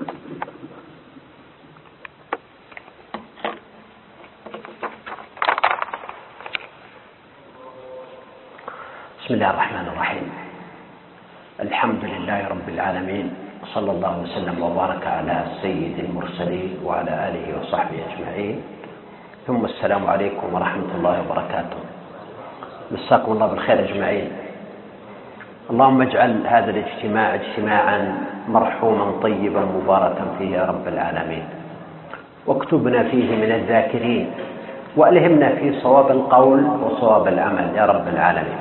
بسم الله الرحمن الرحيم. الحمد لله رب العالمين، صلى الله وسلم وبارك على سيد المرسلين وعلى آله وصحبه أجمعين، ثم السلام عليكم ورحمة الله وبركاته. مساكم الله بالخير أجمعين. اللهم اجعل هذا الاجتماع اجتماعا مرحوما طيبا مباركا فيه يا رب العالمين، واكتبنا فيه من الذاكرين، وألهمنا فيه صواب القول وصواب العمل يا رب العالمين.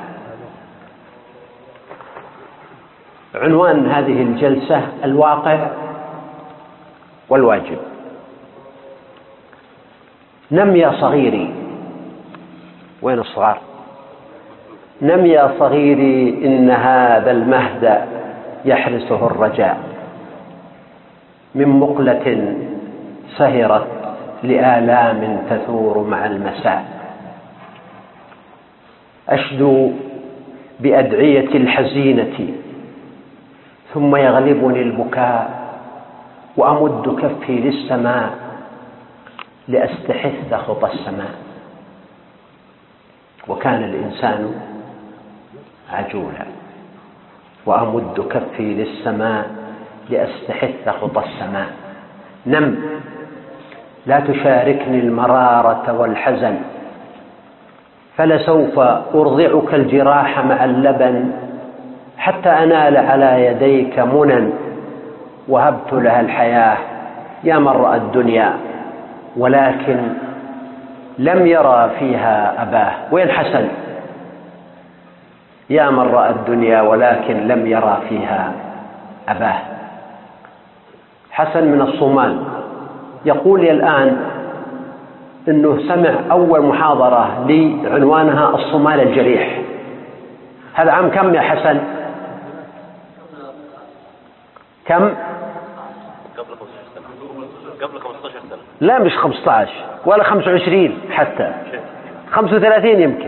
عنوان هذه الجلسة الواقع والواجب. نم يا صغيري، وين الصغار؟ نم يا صغيري إن هذا المهد يحرسه الرجاء، من مقلة سهرت لآلام تثور مع المساء، أشدو بأدعية الحزينة ثم يغلبني البكاء، وأمد كفي للسماء لأستحث خطى السماء، وكان الإنسان عجولا، وأمد كفي للسماء لأستحث خطى السماء. نم، لا تشاركني المرارة والحزن، فلسوف أرضعك الجراح مع اللبن، حتى أنال على يديك منى، وهبت لها الحياة يا من رأى الدنيا ولكن لم يرى فيها أباه. وين حسن؟ يا من رأى الدنيا ولكن لم يرى فيها أباه. حسن من الصومال يقول لي الآن إنه سمع أول محاضرة لي عنوانها الصومال الجريح. هذا عام كم يا حسن؟ كم؟ قبل 15 سنة. لا مش 15 ولا 25 حتى 35 يمكن.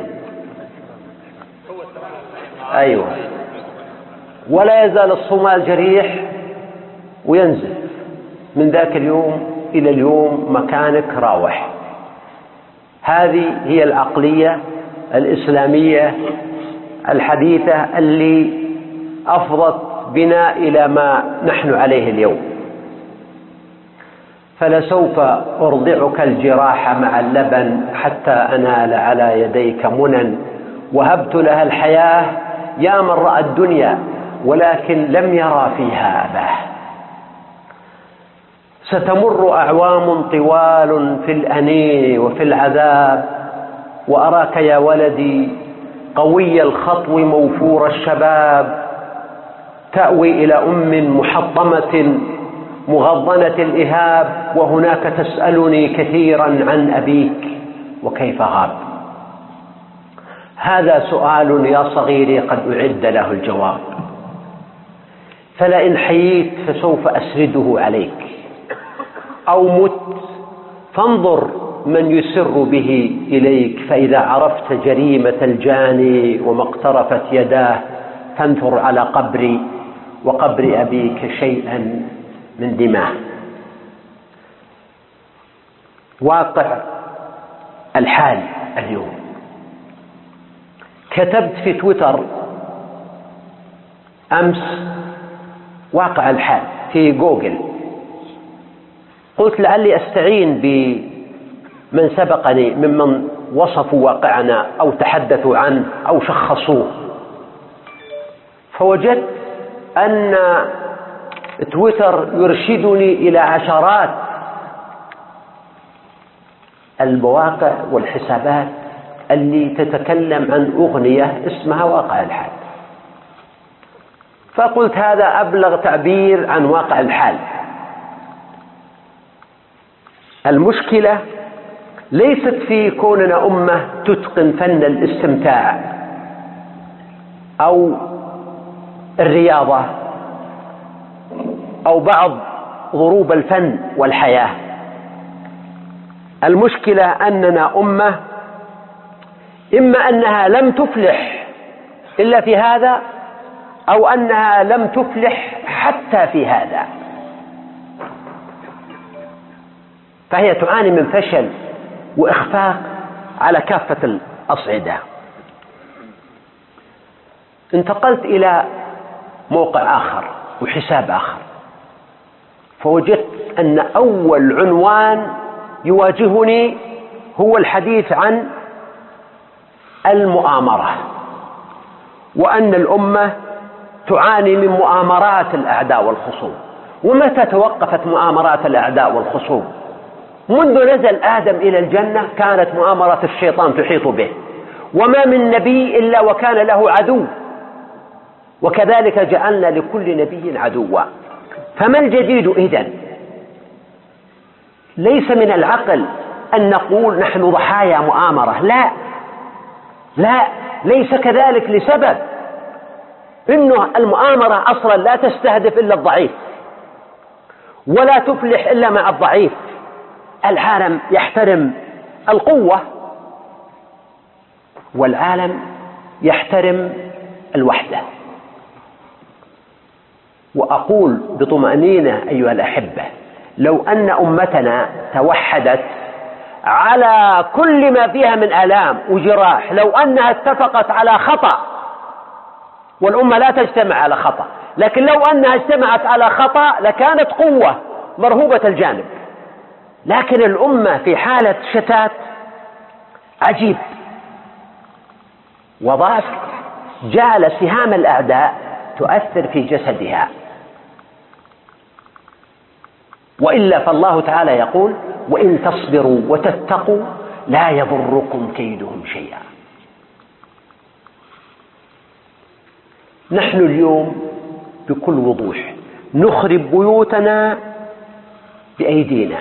أيوة. ولا يزال الصومال جريح وينزل من ذاك اليوم إلى اليوم مكانك راوح. هذه هي العقلية الإسلامية الحديثة اللي أفضت بنا إلى ما نحن عليه اليوم. فلسوف أرضعك الجراح مع اللبن، حتى أنال على يديك منى، وهبت لها الحياة يا من رأى الدنيا ولكن لم يرى فيها أباه. ستمر أعوام طوال في الأنين وفي العذاب، وأراك يا ولدي قوي الخطو موفور الشباب، تأوي إلى أم محطمة مغضنة الإهاب، وهناك تسألني كثيرا عن أبيك وكيف غاب. هذا سؤال يا صغيري قد أعد له الجواب، فلئن حييت فسوف أسرده عليك، أو مت فانظر من يسر به إليك، فإذا عرفت جريمة الجاني وما اقترفت يداه فانثر على قبري وقبر أبيك شيئا من دماء. واقع الحال اليوم. كتبت في تويتر أمس واقع الحال في جوجل، قلت لعلي أستعين بمن سبقني ممن وصفوا واقعنا أو تحدثوا عنه أو شخصوه، فوجدت أن تويتر يرشدني إلى عشرات المواقع والحسابات اللي تتكلم عن أغنية اسمها واقع الحال. فقلت هذا أبلغ تعبير عن واقع الحال. المشكلة ليست في كوننا أمة تتقن فن الاستمتاع أو الرياضة أو بعض ضروب الفن والحياة. المشكلة أننا أمة إما أنها لم تفلح إلا في هذا، أو أنها لم تفلح حتى في هذا. فهي تعاني من فشل وإخفاق على كافة الأصعدة. انتقلت إلى موقع آخر وحساب آخر، فوجدت أن أول عنوان يواجهني هو الحديث عن المؤامرة، وأن الأمة تعاني من مؤامرات الأعداء والخصوم. ومتى توقفت مؤامرات الأعداء والخصوم؟ منذ نزل آدم إلى الجنة كانت مؤامرة الشيطان تحيط به، وما من نبي إلا وكان له عدو، وكذلك جعلنا لكل نبي عدوا. فما الجديد إذن؟ ليس من العقل أن نقول نحن ضحايا مؤامرة، لا، ليس كذلك، لسبب إنه المؤامرة أصلا لا تستهدف إلا الضعيف، ولا تفلح إلا مع الضعيف. العالم يحترم القوة، والعالم يحترم الوحدة. وأقول بطمأنينة أيها الأحبة، لو أن أمتنا توحدت على كل ما فيها من آلام وجراح، لو أنها اتفقت على خطأ، والأمة لا تجتمع على خطأ، لكن لو أنها اجتمعت على خطأ لكانت قوة مرهوبة الجانب. لكن الأمة في حالة شتات عجيب، وضعف جعل سهام الأعداء تؤثر في جسدها. وإلا فالله تعالى يقول: وإن تصبروا وتتقوا لا يضركم كيدهم شيئا. نحن اليوم بكل وضوح نخرب بيوتنا بأيدينا،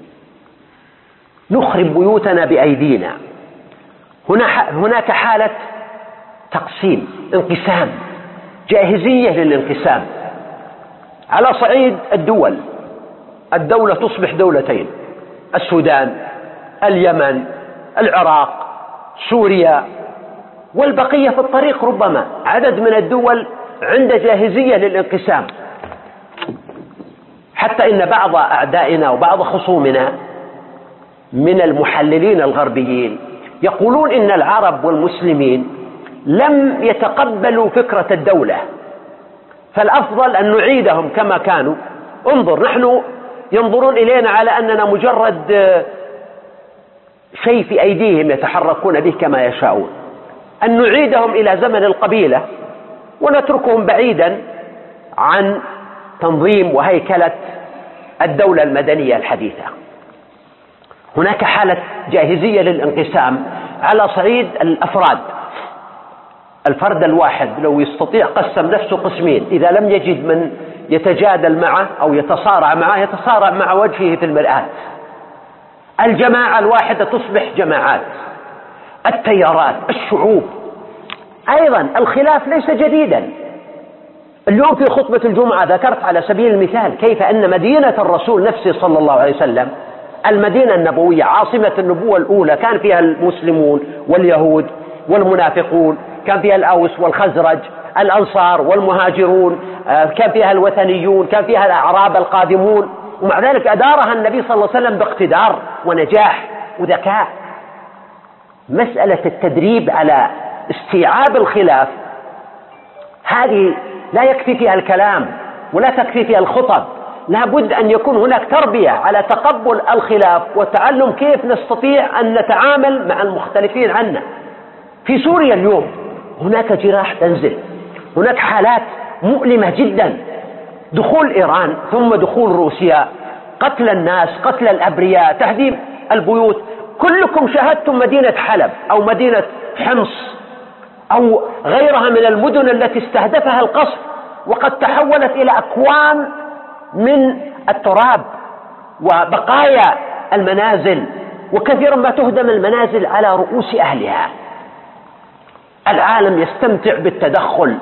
نخرب بيوتنا بأيدينا. هناك حالة تقسيم، انقسام، جاهزية للانقسام على صعيد الدول. الدولة تصبح دولتين: السودان، اليمن، العراق، سوريا، والبقية في الطريق. ربما عدد من الدول عند جاهزية للانقسام، حتى إن بعض أعدائنا وبعض خصومنا من المحللين الغربيين يقولون إن العرب والمسلمين لم يتقبلوا فكرة الدولة، فالأفضل أن نعيدهم كما كانوا. انظر، نحن ينظرون إلينا على أننا مجرد شيء في أيديهم يتحركون به كما يشاءون، أن نعيدهم إلى زمن القبيلة ونتركهم بعيدا عن تنظيم وهيكلة الدولة المدنية الحديثة. هناك حالة جاهزية للانقسام على صعيد الأفراد. الفرد الواحد لو يستطيع قسم نفسه قسمين، إذا لم يجد من يتجادل معه أو يتصارع معه يتصارع مع وجهه في المرآة. الجماعة الواحدة تصبح جماعات، التيارات، الشعوب. أيضا الخلاف ليس جديدا. اليوم في خطبة الجمعة ذكرت على سبيل المثال كيف أن مدينة الرسول نفسه صلى الله عليه وسلم، المدينة النبوية عاصمة النبوة الأولى، كان فيها المسلمون واليهود والمنافقون، كان فيها الأوس والخزرج، الأنصار والمهاجرون، كان فيها الوثنيون، كان فيها الأعراب القادمون، ومع ذلك أدارها النبي صلى الله عليه وسلم باقتدار ونجاح وذكاء. مسألة التدريب على استيعاب الخلاف هذه لا يكفي فيها الكلام ولا تكفي فيها الخطب، لا بد أن يكون هناك تربية على تقبل الخلاف وتعلم كيف نستطيع أن نتعامل مع المختلفين عنا. في سوريا اليوم هناك جراح تنزل، هناك حالات مؤلمة جدا، دخول إيران ثم دخول روسيا، قتل الناس، قتل الأبرياء، تهديم البيوت. كلكم شاهدتم مدينة حلب أو مدينة حمص أو غيرها من المدن التي استهدفها القصف، وقد تحولت إلى أكوام من التراب وبقايا المنازل، وكثيرا ما تهدم المنازل على رؤوس أهلها. العالم يستمتع بالتدخل،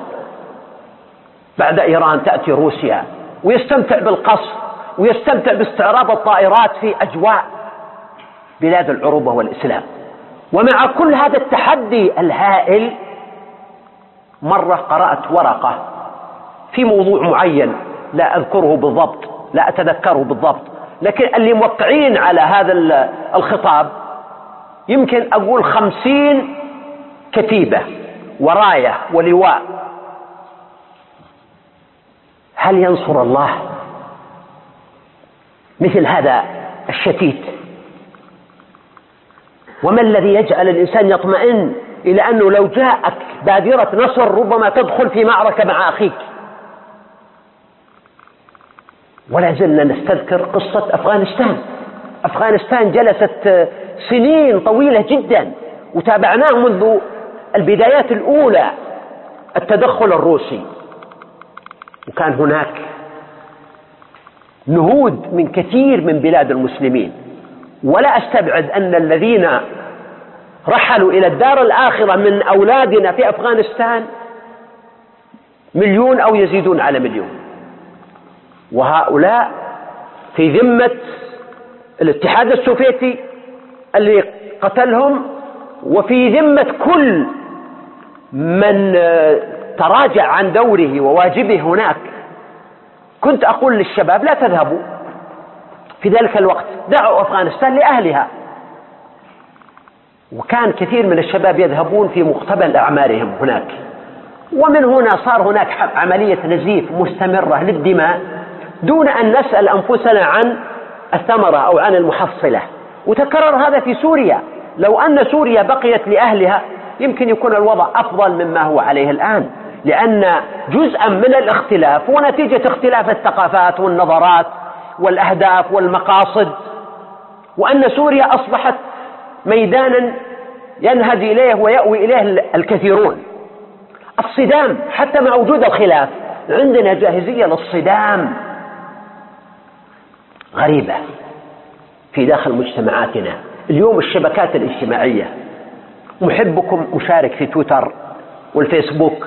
بعد إيران تأتي روسيا، ويستمتع بالقصف ويستمتع باستعراض الطائرات في أجواء بلاد العروبة والإسلام. ومع كل هذا التحدي الهائل، مرة قرأت ورقة في موضوع معين لا أذكره بالضبط، لا أتذكره بالضبط، لكن اللي موقعين على هذا الخطاب يمكن أقول 50 كتيبة وراية ولواء. هل ينصر الله مثل هذا الشتيت؟ وما الذي يجعل الإنسان يطمئن إلى أنه لو جاءك بادرة نصر ربما تدخل في معركة مع أخيك؟ ولا زلنا نستذكر قصة أفغانستان. أفغانستان جلست سنين طويلة جدا، وتابعناه منذ البدايات الأولى التدخل الروسي، وكان هناك نهوض من كثير من بلاد المسلمين. ولا أستبعد أن الذين رحلوا إلى الدار الآخرة من أولادنا في أفغانستان 1,000,000 أو يزيدون على 1,000,000، وهؤلاء في ذمة الاتحاد السوفيتي اللي قتلهم، وفي ذمة كل من تراجع عن دوره وواجبه هناك. كنت أقول للشباب لا تذهبوا في ذلك الوقت، دعوا أفغانستان لأهلها. وكان كثير من الشباب يذهبون في مقتبل أعمارهم هناك، ومن هنا صار هناك عملية نزيف مستمرة للدماء دون أن نسأل أنفسنا عن الثمرة أو عن المحصلة. وتكرر هذا في سوريا. لو أن سوريا بقيت لأهلها يمكن يكون الوضع أفضل مما هو عليه الآن، لأن جزءا من الاختلاف هو نتيجة اختلاف الثقافات والنظرات والأهداف والمقاصد، وأن سوريا أصبحت ميدانا ينهد إليه ويأوي إليه الكثيرون. الصدام حتى مع وجود الخلاف عندنا جاهزية للصدام غريبة في داخل مجتمعاتنا. اليوم الشبكات الاجتماعية، محبكم مشارك في تويتر والفيسبوك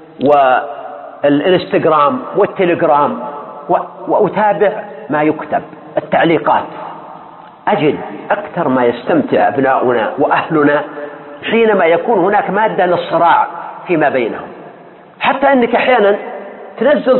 والإنستغرام والتليجرام، وأتابع ما يكتب، التعليقات. أجد أكثر ما يستمتع أبناؤنا وأهلنا حينما يكون هناك مادة للصراع فيما بينهم. حتى أنك أحيانا تنزل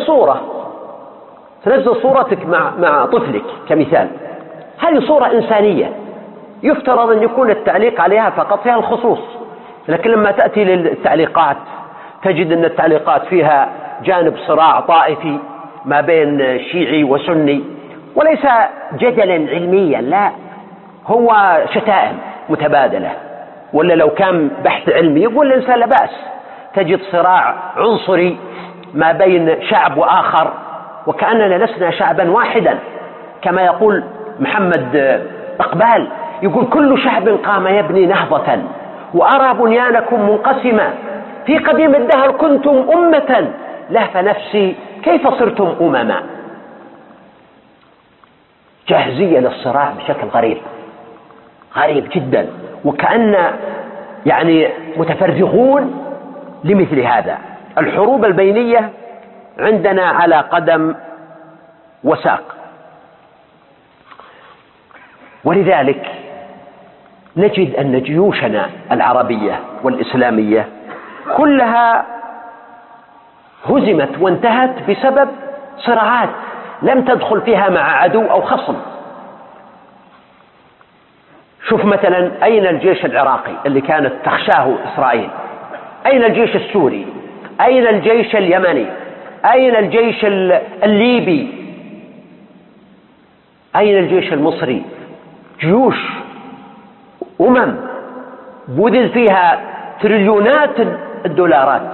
صورتك مع طفلك كمثال، هذه صورة إنسانية يفترض أن يكون التعليق عليها فقط فيها الخصوص، لكن لما تأتي للتعليقات تجد أن التعليقات فيها جانب صراع طائفي ما بين شيعي وسني، وليس جدلا علميا، لا، هو شتائم متبادلة. ولا لو كان بحث علمي يقول الإنسان لا بأس. تجد صراع عنصري ما بين شعب وآخر، وكأننا لسنا شعبا واحدا، كما يقول محمد إقبال، يقول كل شعب قام يبني نهضة وأرى بنيانكم منقسما، في قديم الدهر كنتم أمة لهف نفسي كيف صرتم أمما. جاهزية للصراع بشكل غريب جدا، وكأن يعني متفرغون لمثل هذا. الحروب البينية عندنا على قدم وساق، ولذلك نجد أن جيوشنا العربية والإسلامية كلها هزمت وانتهت بسبب صراعات لم تدخل فيها مع عدو أو خصم. شوف مثلا أين الجيش العراقي اللي كانت تخشاه إسرائيل؟ أين الجيش السوري؟ أين الجيش اليمني؟ أين الجيش الليبي؟ أين الجيش المصري؟ جيوش بذل فيها تريليونات الدولارات،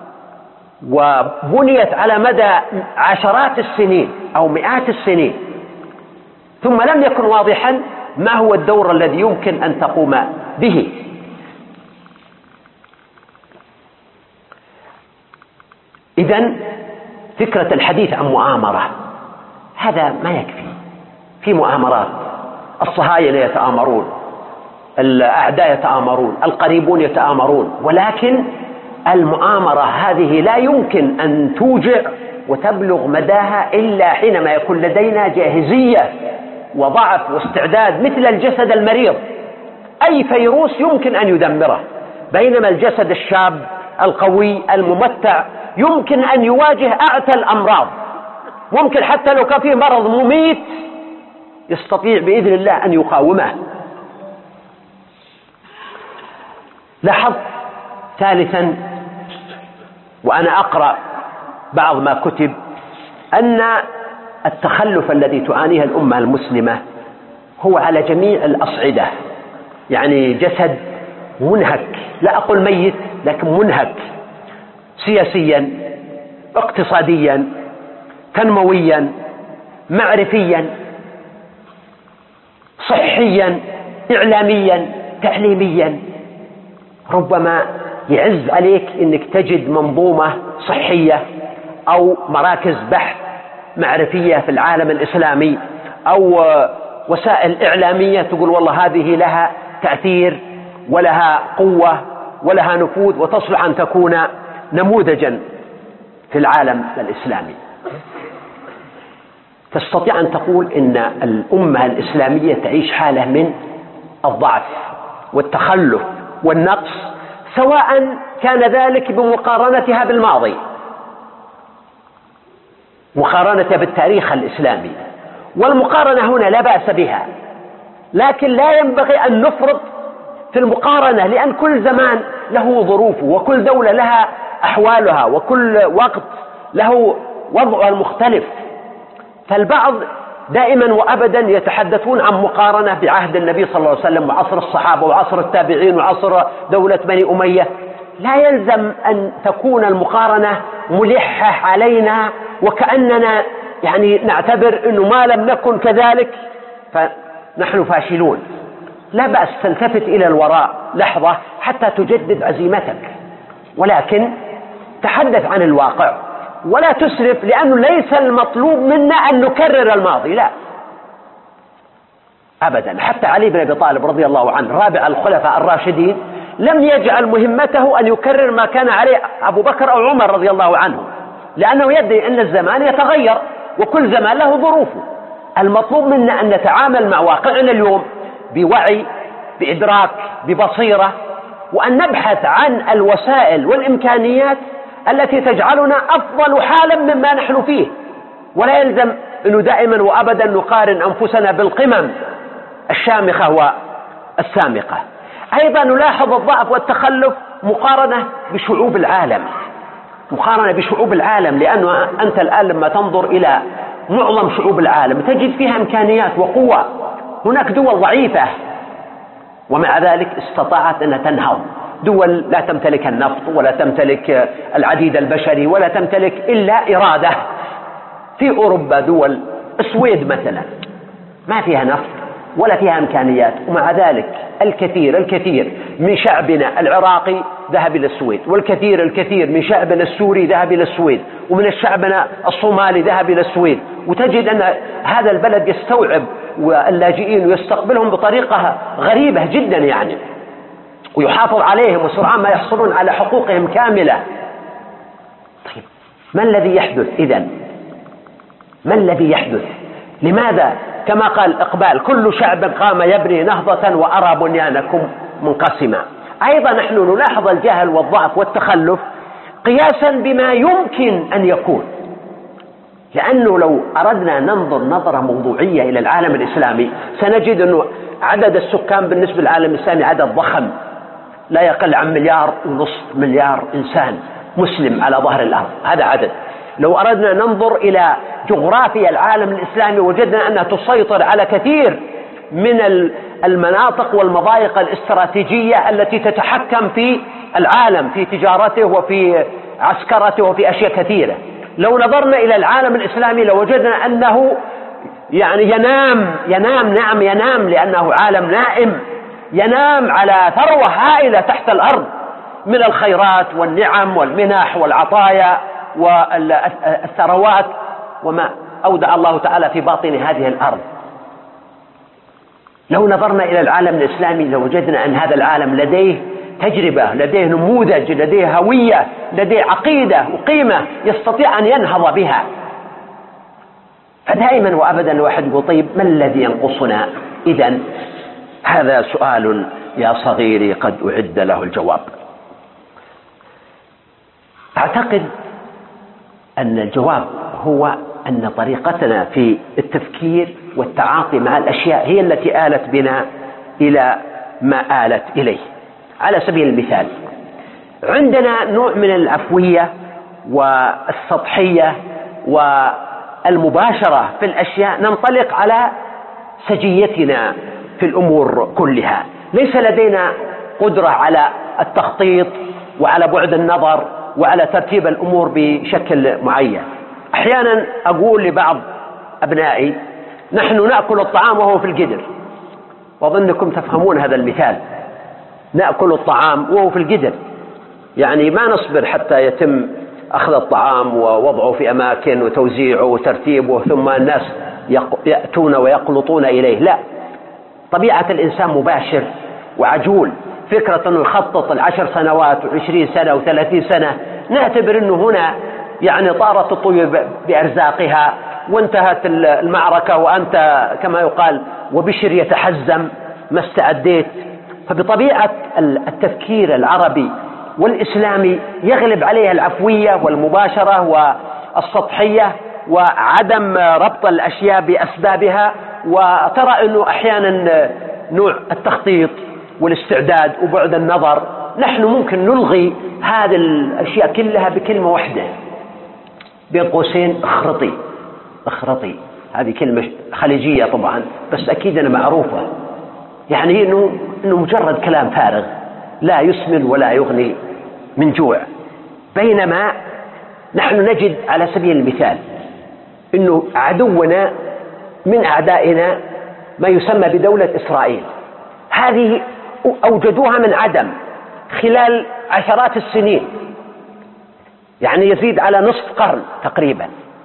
وبنيت على مدى عشرات السنين أو مئات السنين، ثم لم يكن واضحا ما هو الدور الذي يمكن أن تقوم به. إذن فكرة الحديث عن مؤامرة هذا ما يكفي. في مؤامرات، الصهاينة يتآمرون، الأعداء يتآمرون، القريبون يتآمرون، ولكن المؤامرة هذه لا يمكن أن توجع وتبلغ مداها إلا حينما يكون لدينا جاهزية وضعف واستعداد، مثل الجسد المريض، أي فيروس يمكن أن يدمره، بينما الجسد الشاب القوي الممتع يمكن أن يواجه أعتى الأمراض. ممكن حتى لو كان فيه مرض مميت يستطيع بإذن الله أن يقاومه. لاحظ ثالثا وأنا أقرأ بعض ما كتب أن التخلف الذي تعانيه الأمة المسلمة هو على جميع الأصعدة، يعني جسد منهك، لا أقول ميت لكن منهك، سياسيا، اقتصاديا، تنمويا، معرفيا، صحيا، إعلاميا، تعليميا. ربما يعز عليك أنك تجد منظومة صحية أو مراكز بحث معرفية في العالم الإسلامي أو وسائل إعلامية تقول والله هذه لها تأثير ولها قوة ولها نفوذ وتصلح أن تكون نموذجا في العالم الإسلامي. تستطيع أن تقول إن الأمة الإسلامية تعيش حالة من الضعف والتخلف والنقص، سواء كان ذلك بمقارنتها بالماضي، مقارنتها بالتاريخ الإسلامي، والمقارنة هنا لا بأس بها، لكن لا ينبغي أن نفرط في المقارنة، لأن كل زمان له ظروفه وكل دولة لها أحوالها وكل وقت له وضعه المختلف. فالبعض دائما وأبدا يتحدثون عن مقارنة بعهد النبي صلى الله عليه وسلم وعصر الصحابة وعصر التابعين وعصر دولة بني أمية. لا يلزم أن تكون المقارنة ملحة علينا وكأننا يعني نعتبر أنه ما لم نكن كذلك فنحن فاشلون. لا بأس تلتفت إلى الوراء لحظة حتى تجدد عزيمتك، ولكن تحدث عن الواقع ولا تسرف، لأنه ليس المطلوب منا أن نكرر الماضي، لا أبدا. حتى علي بن أبي طالب رضي الله عنه رابع الخلفاء الراشدين لم يجعل مهمته أن يكرر ما كان عليه أبو بكر أو عمر رضي الله عنه، لأنه يدري أن الزمان يتغير وكل زمان له ظروفه. المطلوب منا أن نتعامل مع واقعنا اليوم بوعي، بإدراك، ببصيرة، وأن نبحث عن الوسائل والإمكانيات التي تجعلنا أفضل حالا مما نحن فيه. ولا يلزم أنه دائما وأبدا نقارن أنفسنا بالقمم الشامخة والسامقة. أيضا نلاحظ الضعف والتخلف مقارنة بشعوب العالم، مقارنة بشعوب العالم، لأنه أنت الآن لما تنظر إلى معظم شعوب العالم تجد فيها إمكانيات وقوة. هناك دول ضعيفة ومع ذلك استطاعت أن تنهض، دول لا تمتلك النفط ولا تمتلك العديد البشري ولا تمتلك إلا إرادة. في أوروبا دول السويد مثلا ما فيها نفط ولا فيها إمكانيات، ومع ذلك الكثير من شعبنا العراقي ذهب إلى السويد، والكثير من شعبنا السوري ذهب إلى السويد، ومن شعبنا الصومالي ذهب إلى السويد. وتجد أن هذا البلد يستوعب واللاجئين ويستقبلهم بطريقة غريبة جدا يعني، ويحافظ عليهم وسرعان ما يحصلون على حقوقهم كاملة. طيب ما الذي يحدث إذن؟ ما الذي يحدث؟ لماذا كما قال إقبال كل شعب قام يبني نهضة وأرى بنيانكم منقسما؟ أيضا نحن نلاحظ الجهل والضعف والتخلف قياسا بما يمكن أن يكون، لأنه لو أردنا ننظر نظرة موضوعية إلى العالم الإسلامي سنجد أنه عدد السكان بالنسبة للعالم الإسلامي عدد ضخم، لا يقل عن 1.5 مليار إنسان مسلم على ظهر الأرض، هذا عدد. لو أردنا ننظر إلى جغرافيا العالم الإسلامي وجدنا أنها تسيطر على كثير من المناطق والمضايق الاستراتيجية التي تتحكم في العالم في تجارته وفي عسكرته وفي أشياء كثيرة. لو نظرنا إلى العالم الإسلامي لوجدنا أنه يعني ينام لأنه عالم نائم، ينام على ثروة هائلة تحت الأرض من الخيرات والنعم والمنح والعطايا والثروات وما أودع الله تعالى في باطن هذه الأرض. لو نظرنا إلى العالم الإسلامي لوجدنا أن هذا العالم لديه تجربة، لديه نموذج، لديه هوية، لديه عقيدة وقيمة يستطيع أن ينهض بها. فدائما وأبدا الواحد يقول طيب ما الذي ينقصنا إذن؟ هذا سؤال يا صغيري قد أعد له الجواب. أعتقد أن الجواب هو أن طريقتنا في التفكير والتعاطي مع الأشياء هي التي آلت بنا إلى ما آلت إليه. على سبيل المثال، عندنا نوع من العفوية والسطحية والمباشرة في الأشياء، ننطلق على سجيتنا في الأمور كلها، ليس لدينا قدرة على التخطيط وعلى بعد النظر وعلى ترتيب الأمور بشكل معين. أحيانا أقول لبعض أبنائي: نحن نأكل الطعام وهو في القدر، وأظنكم تفهمون هذا المثال. نأكل الطعام وهو في القدر، يعني ما نصبر حتى يتم أخذ الطعام ووضعه في أماكن وتوزيعه وترتيبه ثم الناس يأتون ويقلطون إليه، لا، طبيعة الإنسان مباشر وعجول. فكرة أنه يخطط 10 سنوات و20 سنة و30 سنة، نعتبر أنه هنا يعني طارت الطيور بأرزاقها وانتهت المعركة وأنت كما يقال وبشر يتحزم ما استعديت. فبطبيعة التفكير العربي والإسلامي يغلب عليها العفوية والمباشرة والسطحية وعدم ربط الأشياء بأسبابها. وترى أنه أحيانا نوع التخطيط والاستعداد وبعد النظر، نحن ممكن نلغي هذه الأشياء كلها بكلمة واحدة، بين قوسين: اخرطي. هذه كلمة خليجية طبعا، بس أكيد أنا معروفة، يعني إنه مجرد كلام فارغ لا يسمن ولا يغني من جوع. بينما نحن نجد على سبيل المثال إنه عدونا من أعدائنا ما يسمى بدولة إسرائيل، هذه أوجدوها من عدم خلال عشرات السنين، يعني يزيد على نصف قرن تقريبا،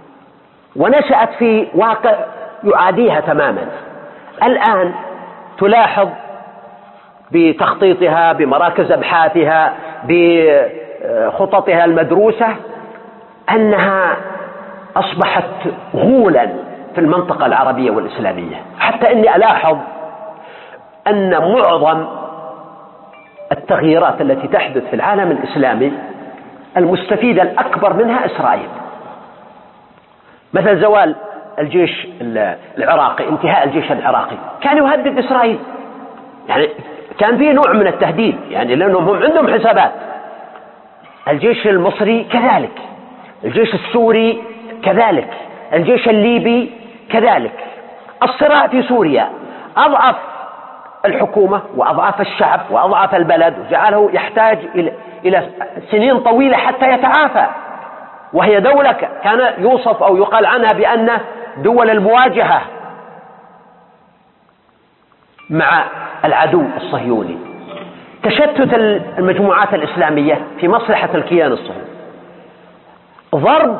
ونشأت في واقع يعاديها تماما. الآن تلاحظ بتخطيطها، بمراكز أبحاثها، بخططها المدروسة، أنها أصبحت غولا في المنطقة العربية والإسلامية، حتى إني ألاحظ أن معظم التغييرات التي تحدث في العالم الإسلامي المستفيدة الأكبر منها إسرائيل. مثل زوال الجيش العراقي، انتهاء الجيش العراقي كان يهدد إسرائيل، يعني كان فيه نوع من التهديد، يعني لأنهم هم عندهم حسابات. الجيش المصري كذلك، الجيش السوري كذلك، الجيش الليبي كذلك. الصراع في سوريا أضعف الحكومة وأضعف الشعب وأضعف البلد، وجعله يحتاج إلى سنين طويلة حتى يتعافى، وهي دولة كان يوصف أو يقال عنها بأن دول المواجهة مع العدو الصهيوني. تشتت المجموعات الإسلامية في مصلحة الكيان الصهيوني، ضرب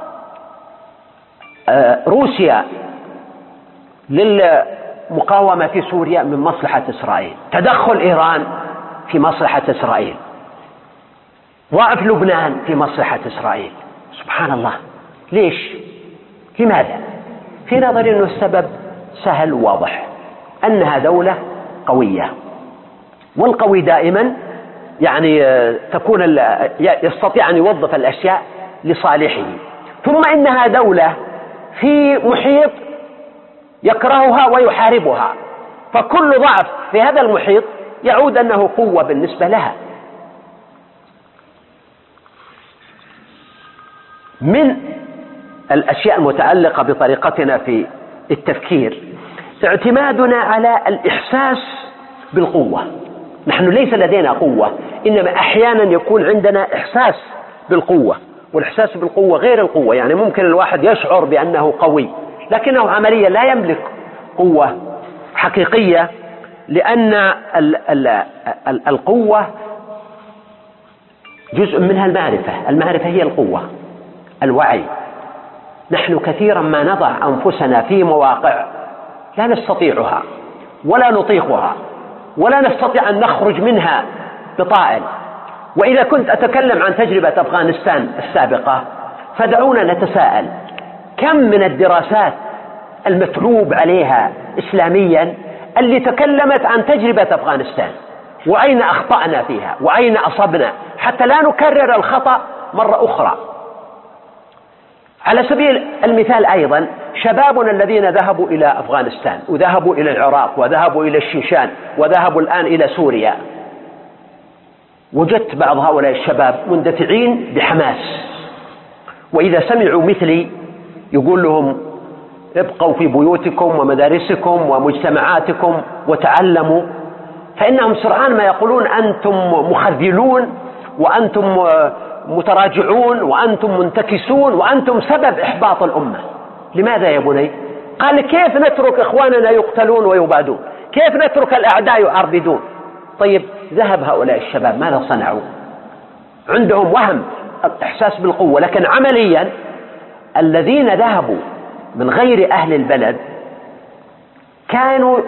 روسيا للمقاومة في سوريا من مصلحة إسرائيل، تدخل إيران في مصلحة إسرائيل، ضعف لبنان في مصلحة إسرائيل. سبحان الله، ليش؟ لماذا؟ في نظري أنه السبب سهل وواضح، أنها دولة قوية، والقوي دائما يعني تكون يستطيع أن يوظف الأشياء لصالحه. ثم إنها دولة في محيط يكرهها ويحاربها، فكل ضعف في هذا المحيط يعود أنه قوة بالنسبة لها. من الأشياء المتعلقة بطريقتنا في التفكير اعتمادنا على الإحساس بالقوة. نحن ليس لدينا قوة، إنما أحيانا يكون عندنا إحساس بالقوة، والإحساس بالقوة غير القوة. يعني ممكن الواحد يشعر بأنه قوي لكنه عمليا لا يملك قوة حقيقية، لأن القوة جزء منها المعرفة هي القوة، الوعي. نحن كثيرا ما نضع أنفسنا في مواقع لا نستطيعها ولا نطيقها ولا نستطيع أن نخرج منها بطائل. وإذا كنت أتكلم عن تجربة أفغانستان السابقة، فدعونا نتساءل: كم من الدراسات المتعوب عليها إسلاميا اللي تكلمت عن تجربة أفغانستان، وأين أخطأنا فيها وأين أصبنا، حتى لا نكرر الخطأ مرة أخرى. على سبيل المثال أيضا شبابنا الذين ذهبوا إلى أفغانستان وذهبوا إلى العراق وذهبوا إلى الشيشان وذهبوا الآن إلى سوريا، وجدت بعض هؤلاء الشباب مندفعين بحماس، وإذا سمعوا مثلي يقول لهم ابقوا في بيوتكم ومدارسكم ومجتمعاتكم وتعلموا، فإنهم سرعان ما يقولون أنتم مخذلون وأنتم متراجعون وأنتم منتكسون وأنتم سبب إحباط الأمة. لماذا يا بني؟ قال كيف نترك إخواننا يقتلون ويبادون؟ كيف نترك الأعداء يعربدون؟ طيب ذهب هؤلاء الشباب ماذا صنعوا؟ عندهم وهم إحساس بالقوة، لكن عمليا الذين ذهبوا من غير أهل البلد كانوا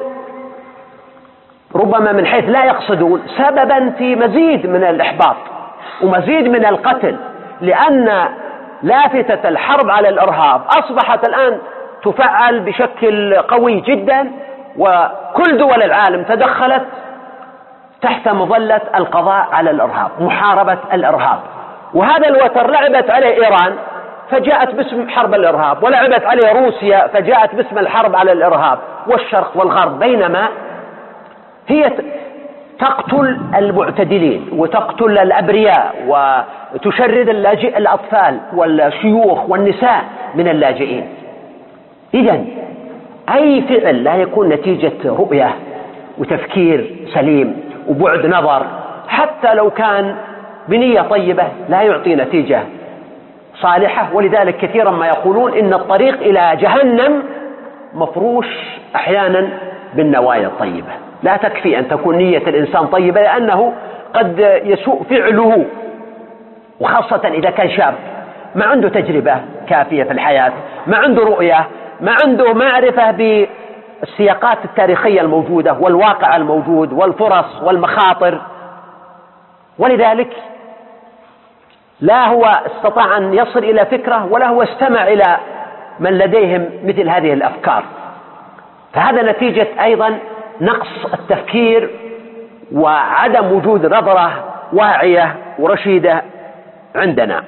ربما من حيث لا يقصدون سببا في مزيد من الإحباط ومزيد من القتل، لأن لافتة الحرب على الإرهاب أصبحت الآن تفعل بشكل قوي جدا، وكل دول العالم تدخلت تحت مظلة القضاء على الإرهاب، محاربة الإرهاب. وهذا الوتر لعبت عليه إيران فجاءت باسم حرب الإرهاب، ولعبت عليه روسيا فجاءت باسم الحرب على الإرهاب، والشرق والغرب، بينما هي تقتل المعتدلين وتقتل الأبرياء وتشرد الأطفال والشيوخ والنساء من اللاجئين. إذن أي فعل لا يكون نتيجة رؤية وتفكير سليم وبعد نظر حتى لو كان بنية طيبة لا يعطي نتيجة صالحة. ولذلك كثيرا ما يقولون إن الطريق إلى جهنم مفروش أحيانا بالنوايا الطيبة. لا تكفي أن تكون نية الإنسان طيبة، لأنه قد يسوء فعله، وخاصة إذا كان شاب ما عنده تجربة كافية في الحياة، ما عنده رؤية، ما عنده معرفة بالسياقات التاريخية الموجودة والواقع الموجود والفرص والمخاطر. ولذلك لا هو استطاع أن يصل إلى فكرة ولا هو استمع إلى من لديهم مثل هذه الأفكار. فهذا نتيجة أيضا نقص التفكير وعدم وجود نظرة واعية ورشيدة عندنا.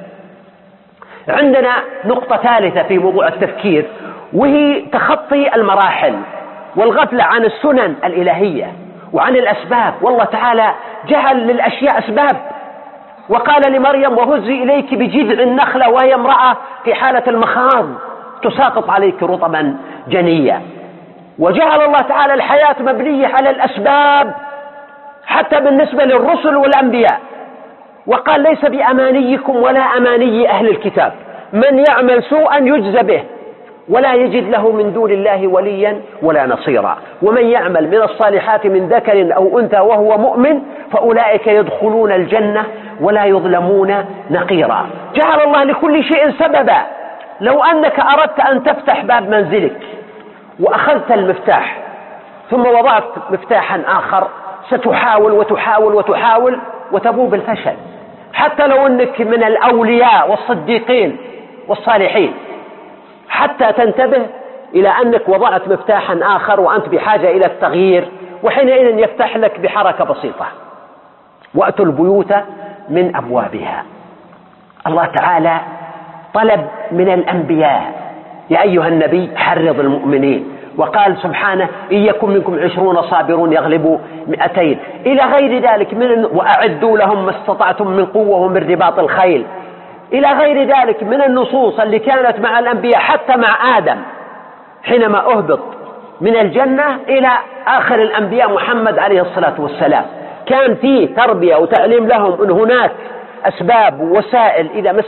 عندنا نقطة ثالثة في موضوع التفكير، وهي تخطي المراحل والغفلة عن السنن الإلهية وعن الأسباب. والله تعالى جعل للأشياء أسباب، وقال لمريم وهزي إليك بجذع النخلة وهي امرأة في حالة المخاض تساقط عليك رطبا جنيا. وجعل الله تعالى الحياة مبنية على الأسباب حتى بالنسبة للرسل والأنبياء، وقال ليس بأمانيكم ولا أماني أهل الكتاب، من يعمل سوءا يجزى به ولا يجد له من دون الله وليا ولا نصيرا، ومن يعمل من الصالحات من ذكر أو أنثى وهو مؤمن فأولئك يدخلون الجنة ولا يظلمون نقيرا. جعل الله لكل شيء سببا. لو أنك أردت أن تفتح باب منزلك وأخذت المفتاح ثم وضعت مفتاحا آخر ستحاول وتحاول وتحاول وتبوء بالفشل، حتى لو أنك من الأولياء والصديقين والصالحين، حتى تنتبه إلى أنك وضعت مفتاحا آخر وأنت بحاجة إلى التغيير، وحينئذ يفتح لك بحركة بسيطة. وأتوا البيوت من أبوابها. الله تعالى طلب من الأنبياء يا أيها النبي حرض المؤمنين، وقال سبحانه إن يكن منكم 20 صابرون يغلبوا 200 إلى غير ذلك وأعدوا لهم ما استطعتم من قوة ومن رباط الخيل إلى غير ذلك من النصوص اللي كانت مع الأنبياء، حتى مع آدم حينما أهبط من الجنة إلى آخر الأنبياء محمد عليه الصلاة والسلام، كان فيه تربية وتعليم لهم أن هناك أسباب ووسائل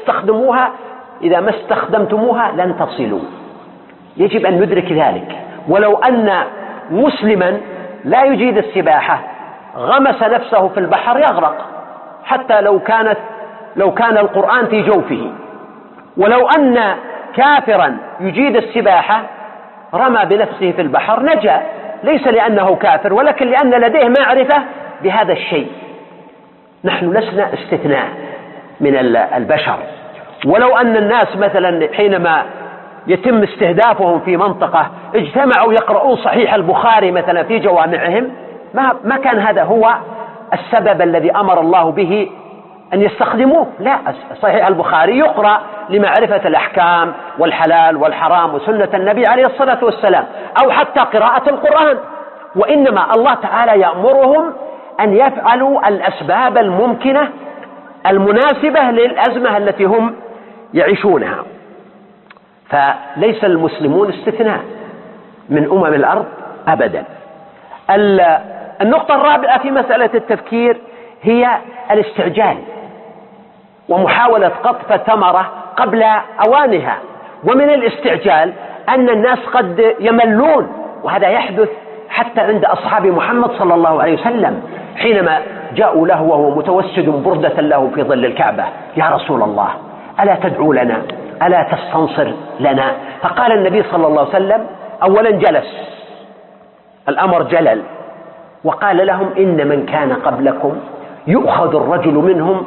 إذا ما استخدمتموها لن تصلوا. يجب أن ندرك ذلك. ولو أن مسلما لا يجيد السباحة غمس نفسه في البحر يغرق، حتى لو كان القرآن في جوفه. ولو أن كافرا يجيد السباحة رمى بنفسه في البحر نجا، ليس لأنه كافر ولكن لأن لديه معرفة بهذا الشيء. نحن لسنا استثناء من البشر. ولو أن الناس مثلا حينما يتم استهدافهم في منطقة اجتمعوا يقرؤون صحيح البخاري مثلا في جوامعهم، ما كان هذا هو السبب الذي أمر الله به أن يستخدموه، لا، صحيح البخاري يقرأ لمعرفة الأحكام والحلال والحرام وسنة النبي عليه الصلاة والسلام، أو حتى قراءة القرآن، وإنما الله تعالى يأمرهم أن يفعلوا الأسباب الممكنة المناسبة للأزمة التي هم يعيشونها. فليس المسلمون استثناء من أمم الأرض أبدا. النقطة الرابعة في مسألة التفكير هي الاستعجال ومحاولة قطف الثمرة قبل أوانها. ومن الاستعجال أن الناس قد يملون، وهذا يحدث حتى عند أصحاب محمد صلى الله عليه وسلم حينما جاءوا له وهو متوسد بردة له في ظل الكعبة: يا رسول الله، ألا تدعو لنا؟ ألا تستنصر لنا؟ فقال النبي صلى الله عليه وسلم: أولا جلس، الأمر جلل، وقال لهم: إن من كان قبلكم يؤخذ الرجل منهم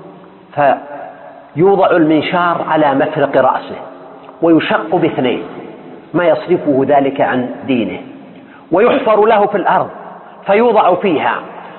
فيوضع المنشار على مفرق رأسه ويشق باثنين ما يصرفه ذلك عن دينه، ويحفر له في الأرض فيوضع فيها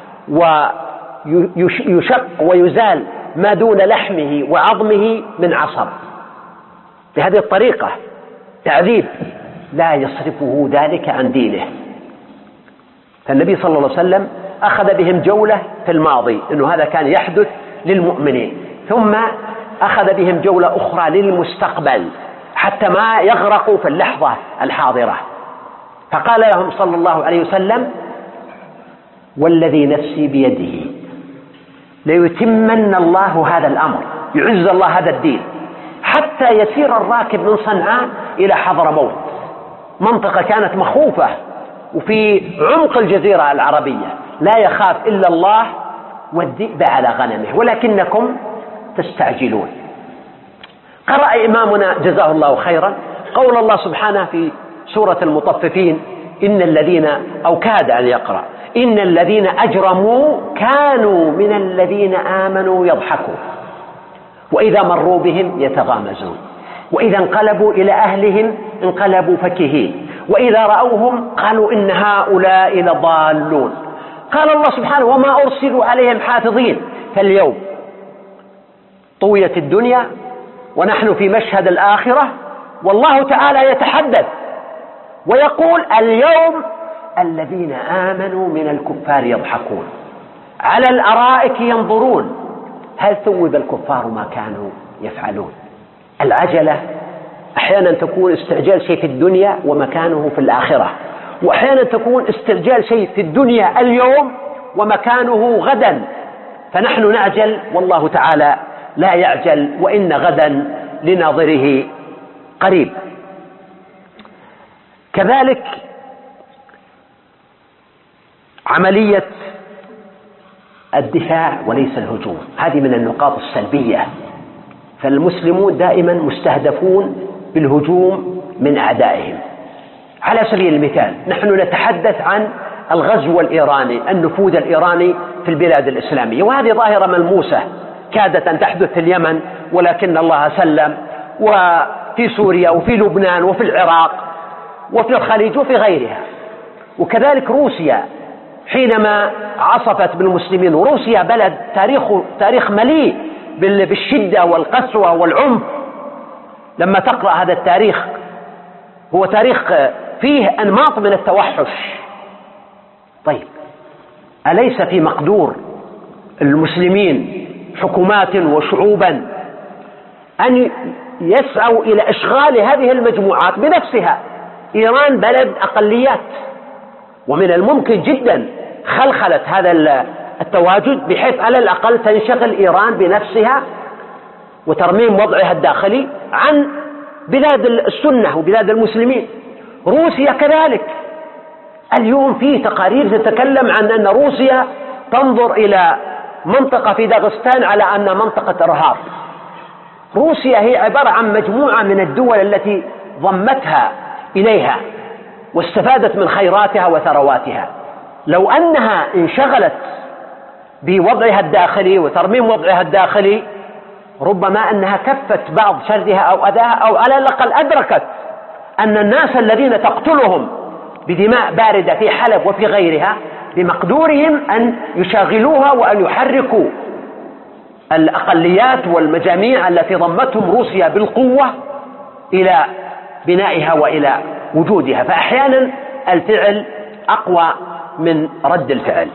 ويشق ويزال ما دون لحمه وعظمه من عصب. بهذه الطريقة تعذيب لا يصرفه ذلك عن دينه. فالنبي صلى الله عليه وسلم أخذ بهم جولة في الماضي، إنه هذا كان يحدث للمؤمنين، ثم أخذ بهم جولة أخرى للمستقبل حتى ما يغرقوا في اللحظة الحاضرة. فقال لهم صلى الله عليه وسلم: والذي نفسي بيده ليتمن الله هذا الأمر، يعز الله هذا الدين حتى يسير الراكب من صنعاء إلى حضرموت، منطقة كانت مخوفة وفي عمق الجزيرة العربية، لا يخاف إلا الله والذئب على غنمه، ولكنكم تستعجلون. قرأ إمامنا جزاه الله خيرا قول الله سبحانه في سورة المطففين: إن الذين، أو كاد أن يقرأ: إن الذين أجرموا كانوا من الذين آمنوا يضحكون وإذا مروا بهم يتغامزون وإذا انقلبوا إلى أهلهم انقلبوا فكهين وإذا رأوهم قالوا إن هؤلاء لضالون. قال الله سبحانه: وما أرسلوا عليهم حافظين. فاليوم طويت الدنيا ونحن في مشهد الآخرة، والله تعالى يتحدث ويقول: اليوم الذين آمنوا من الكفار يضحكون على الأرائك ينظرون هل ثوب الكفار ما كانوا يفعلون. العجلة أحيانا تكون استعجال شيء في الدنيا ومكانه في الآخرة، وأحيانا تكون استعجال شيء في الدنيا اليوم ومكانه غدا، فنحن نعجل والله تعالى لا يعجل، وإن غدا لناظره قريب. كذلك عملية الدفاع وليس الهجوم، هذه من النقاط السلبية. فالمسلمون دائما مستهدفون بالهجوم من أعدائهم. على سبيل المثال نحن نتحدث عن الغزو الإيراني، النفوذ الإيراني في البلاد الإسلامية، وهذه ظاهرة ملموسة كادت أن تحدث في اليمن ولكن الله سلم، وفي سوريا وفي لبنان وفي العراق وفي الخليج وفي غيرها. وكذلك روسيا حينما عصفت بالمسلمين، وروسيا بلد تاريخ مليء بالشدة والقسوة والعنف. لما تقرأ هذا التاريخ هو تاريخ فيه أنماط من التوحش. طيب، أليس في مقدور المسلمين حكومات وشعوبا أن يسعوا إلى إشغال هذه المجموعات بنفسها؟ إيران بلد أقليات، ومن الممكن جدا خلخلة هذا التواجد بحيث على الأقل تنشغل إيران بنفسها وترميم وضعها الداخلي عن بلاد السنة وبلاد المسلمين. روسيا كذلك، اليوم في تقارير تتكلم عن أن روسيا تنظر إلى منطقة في داغستان على أن منطقة إرهاب. روسيا هي عبارة عن مجموعة من الدول التي ضمتها إليها واستفادت من خيراتها وثرواتها. لو أنها انشغلت بوضعها الداخلي وترميم وضعها الداخلي ربما أنها كفت بعض شرها أو أذاها، أو على الأقل أدركت أن الناس الذين تقتلهم بدماء باردة في حلب وفي غيرها بمقدورهم أن يشاغلوها وأن يحركوا الأقليات والمجاميع التي ضمتهم روسيا بالقوة إلى بنائها وإلى وجودها، فأحيانا الفعل أقوى من رد الفعل.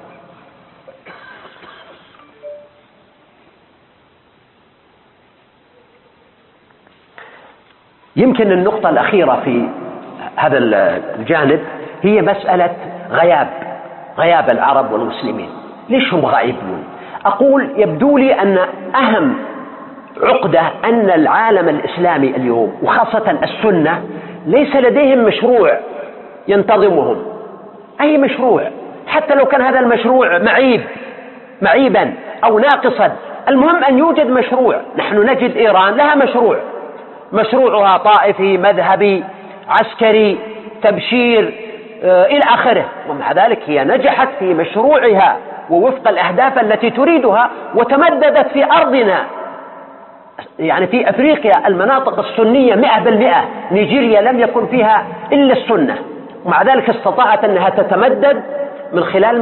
يمكن النقطة الأخيرة في هذا الجانب هي مسألة غياب العرب والمسلمين. ليش هم غائبون؟ أقول يبدو لي أن أهم عقدة أن العالم الإسلامي اليوم وخاصة السنة ليس لديهم مشروع ينتظمهم، أي مشروع، حتى لو كان هذا المشروع معيبا أو ناقصا، المهم أن يوجد مشروع. نحن نجد إيران لها مشروعها طائفي مذهبي عسكري تبشير إلى آخره، ومع ذلك هي نجحت في مشروعها ووفق الأهداف التي تريدها، وتمددت في أرضنا، يعني في أفريقيا المناطق السنية 100%. نيجيريا لم يكن فيها إلا السنة، ومع ذلك استطاعت أنها تتمدد من خلال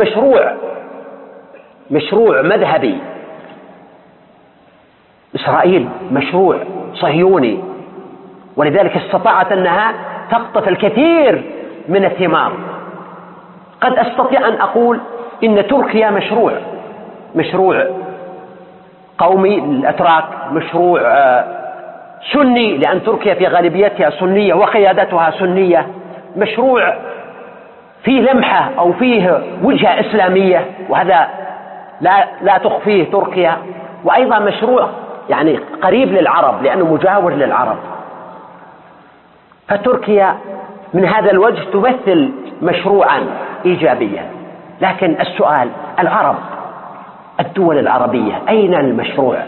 مشروع مذهبي. إسرائيل مشروع صهيوني، ولذلك استطاعت أنها تقطف الكثير من الثمار. قد أستطيع أن أقول إن تركيا مشروع قومي للأتراك، مشروع سني لأن تركيا في غالبيتها سنية وقيادتها سنية، مشروع فيه لمحة أو فيه وجهة إسلامية، وهذا لا تخفيه تركيا، وأيضا مشروع يعني قريب للعرب لأنه مجاور للعرب. فتركيا من هذا الوجه تمثل مشروعا إيجابيا. لكن السؤال، الدول العربية أين المشروع؟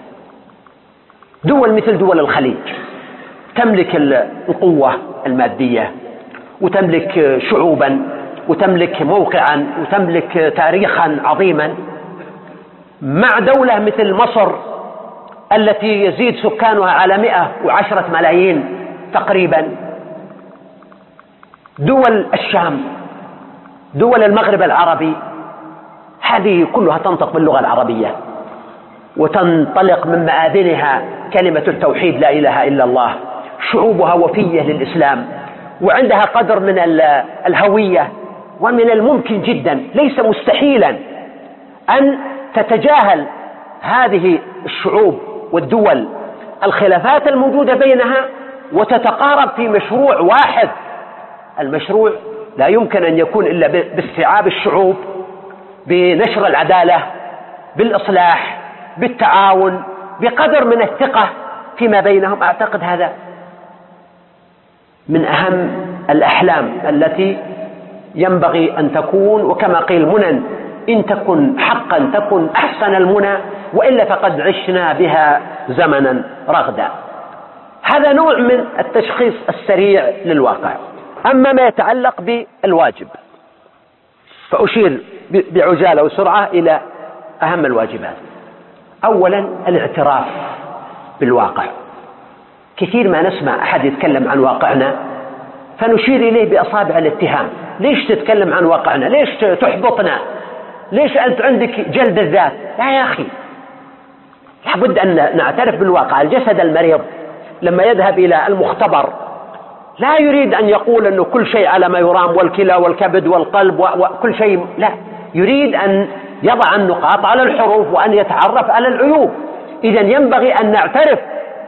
دول مثل دول الخليج تملك القوة المادية، وتملك شعوبا، وتملك موقعا، وتملك تاريخا عظيما، مع دولة مثل مصر التي يزيد سكانها على 110 ملايين تقريبا، دول الشام، دول المغرب العربي، هذه كلها تنطق باللغة العربية، وتنطلق من مآذنها كلمة التوحيد لا إله إلا الله، شعوبها وفية للإسلام، وعندها قدر من الهوية. ومن الممكن جدا، ليس مستحيلا، أن تتجاهل هذه الشعوب والدول الخلافات الموجودة بينها وتتقارب في مشروع واحد. المشروع لا يمكن أن يكون إلا باستيعاب الشعوب، بنشر العدالة، بالإصلاح، بالتعاون، بقدر من الثقة فيما بينهم. أعتقد هذا من أهم الأحلام التي ينبغي أن تكون، وكما قيل منى إن تكن حقا تكن أحسن المنى، وإلا فقد عشنا بها زمنا رغدا. هذا نوع من التشخيص السريع للواقع. أما ما يتعلق بالواجب فأشير بعجالة وسرعة إلى أهم الواجبات. أولا الاعتراف بالواقع. كثير ما نسمع أحد يتكلم عن واقعنا فنشير إليه بأصابع الاتهام. ليش تتكلم عن واقعنا؟ ليش تحبطنا؟ ليش أنت عندك جلد الذات؟ لا يا أخي، لابد أن نعترف بالواقع. الجسد المريض لما يذهب إلى المختبر لا يريد أن يقول أنه كل شيء على ما يرام، والكلى والكبد والقلب وكل شيء، لا، يريد أن يضع النقاط على الحروف وأن يتعرف على العيوب. إذن ينبغي أن نعترف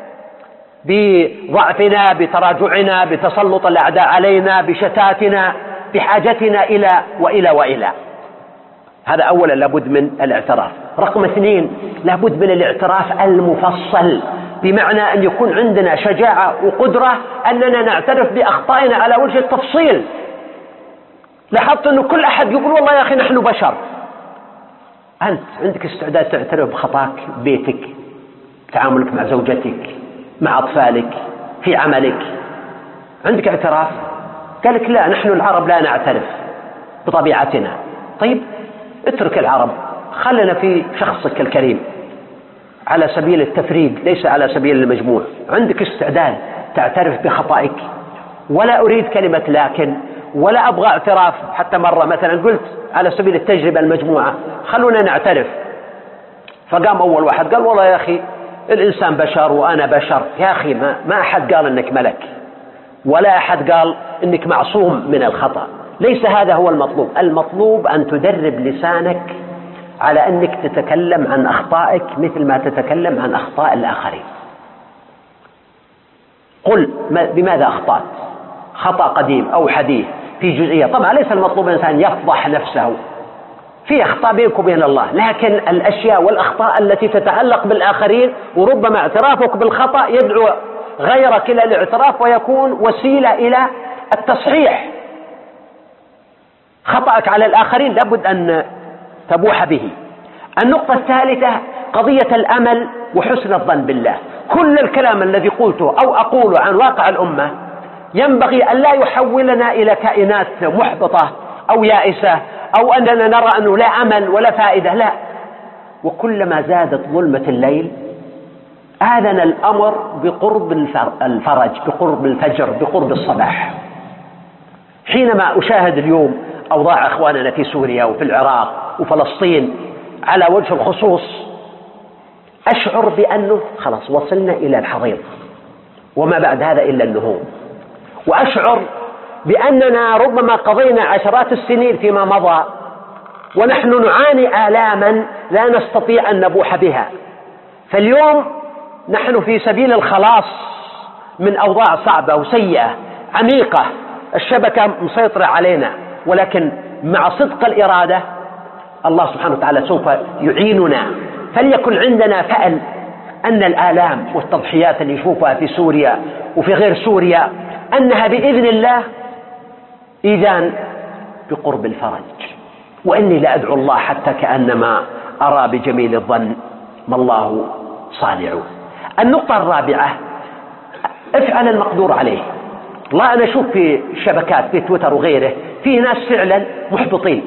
بضعفنا، بتراجعنا، بتسلط الأعداء علينا، بشتاتنا، بحاجتنا إلى وإلى. هذا أولا لابد من الاعتراف. رقم 2 لابد من الاعتراف المفصل، بمعنى أن يكون عندنا شجاعة وقدرة أننا نعترف بأخطائنا على وجه التفصيل. لاحظت أنه كل أحد يقول والله يا أخي نحن بشر. أنت عندك استعداد تعترف بخطأك ببيتك، تعاملك مع زوجتك، مع أطفالك، في عملك؟ عندك اعتراف؟ قال لك لا، نحن العرب لا نعترف بطبيعتنا. طيب اترك العرب، خلنا في شخصك الكريم على سبيل التفريق ليس على سبيل المجموع. عندك استعداد تعترف بخطائك؟ ولا أريد كلمة لكن، ولا أبغى اعتراف. حتى مرة مثلا قلت على سبيل التجربة المجموعة خلونا نعترف فقام أول واحد قال والله يا أخي الإنسان بشر وأنا بشر. يا أخي ما أحد قال أنك ملك، ولا أحد قال أنك معصوم من الخطأ. ليس هذا هو المطلوب. المطلوب أن تدرب لسانك على أنك تتكلم عن أخطائك مثل ما تتكلم عن أخطاء الآخرين. قل بماذا أخطأت، خطأ قديم أو حديث في جزئية. طبعا ليس المطلوب الإنسان يفضح نفسه، في أخطاء بينك وبين الله، لكن الأشياء والأخطاء التي تتعلق بالآخرين، وربما اعترافك بالخطأ يدعو غيرك إلى الاعتراف ويكون وسيلة إلى التصحيح. خطأك على الآخرين لابد أن تبوح به. النقطة الثالثة قضية الأمل وحسن الظن بالله. كل الكلام الذي قلته أو أقوله عن واقع الأمة ينبغي أن لا يحولنا إلى كائنات محبطة أو يائسة أو أننا نرى أنه لا أمل ولا فائدة، لا. وكلما زادت ظلمة الليل آذن الأمر بقرب الفرج، بقرب الفجر، بقرب الصباح. حينما أشاهد اليوم أوضاع أخواننا في سوريا وفي العراق وفلسطين على وجه الخصوص، أشعر بأنه خلاص وصلنا إلى الحضيض وما بعد هذا إلا النهوض. وأشعر بأننا ربما قضينا عشرات السنين فيما مضى ونحن نعاني آلاما لا نستطيع أن نبوح بها. فاليوم نحن في سبيل الخلاص من أوضاع صعبة وسيئة عميقة، الشبكة مسيطرة علينا، ولكن مع صدق الإرادة الله سبحانه وتعالى سوف يعيننا. فليكن عندنا فأل أن الآلام والتضحيات اللي نشوفها في سوريا وفي غير سوريا أنها بإذن الله إذان بقرب الفرج. وإني لأدعو الله حتى كأنما أرى بجميل الظن ما الله صانع. النقطة الرابعة افعل المقدور عليه. والله أنا أشوف في الشبكات في تويتر وغيره في ناس فعلا محبطين.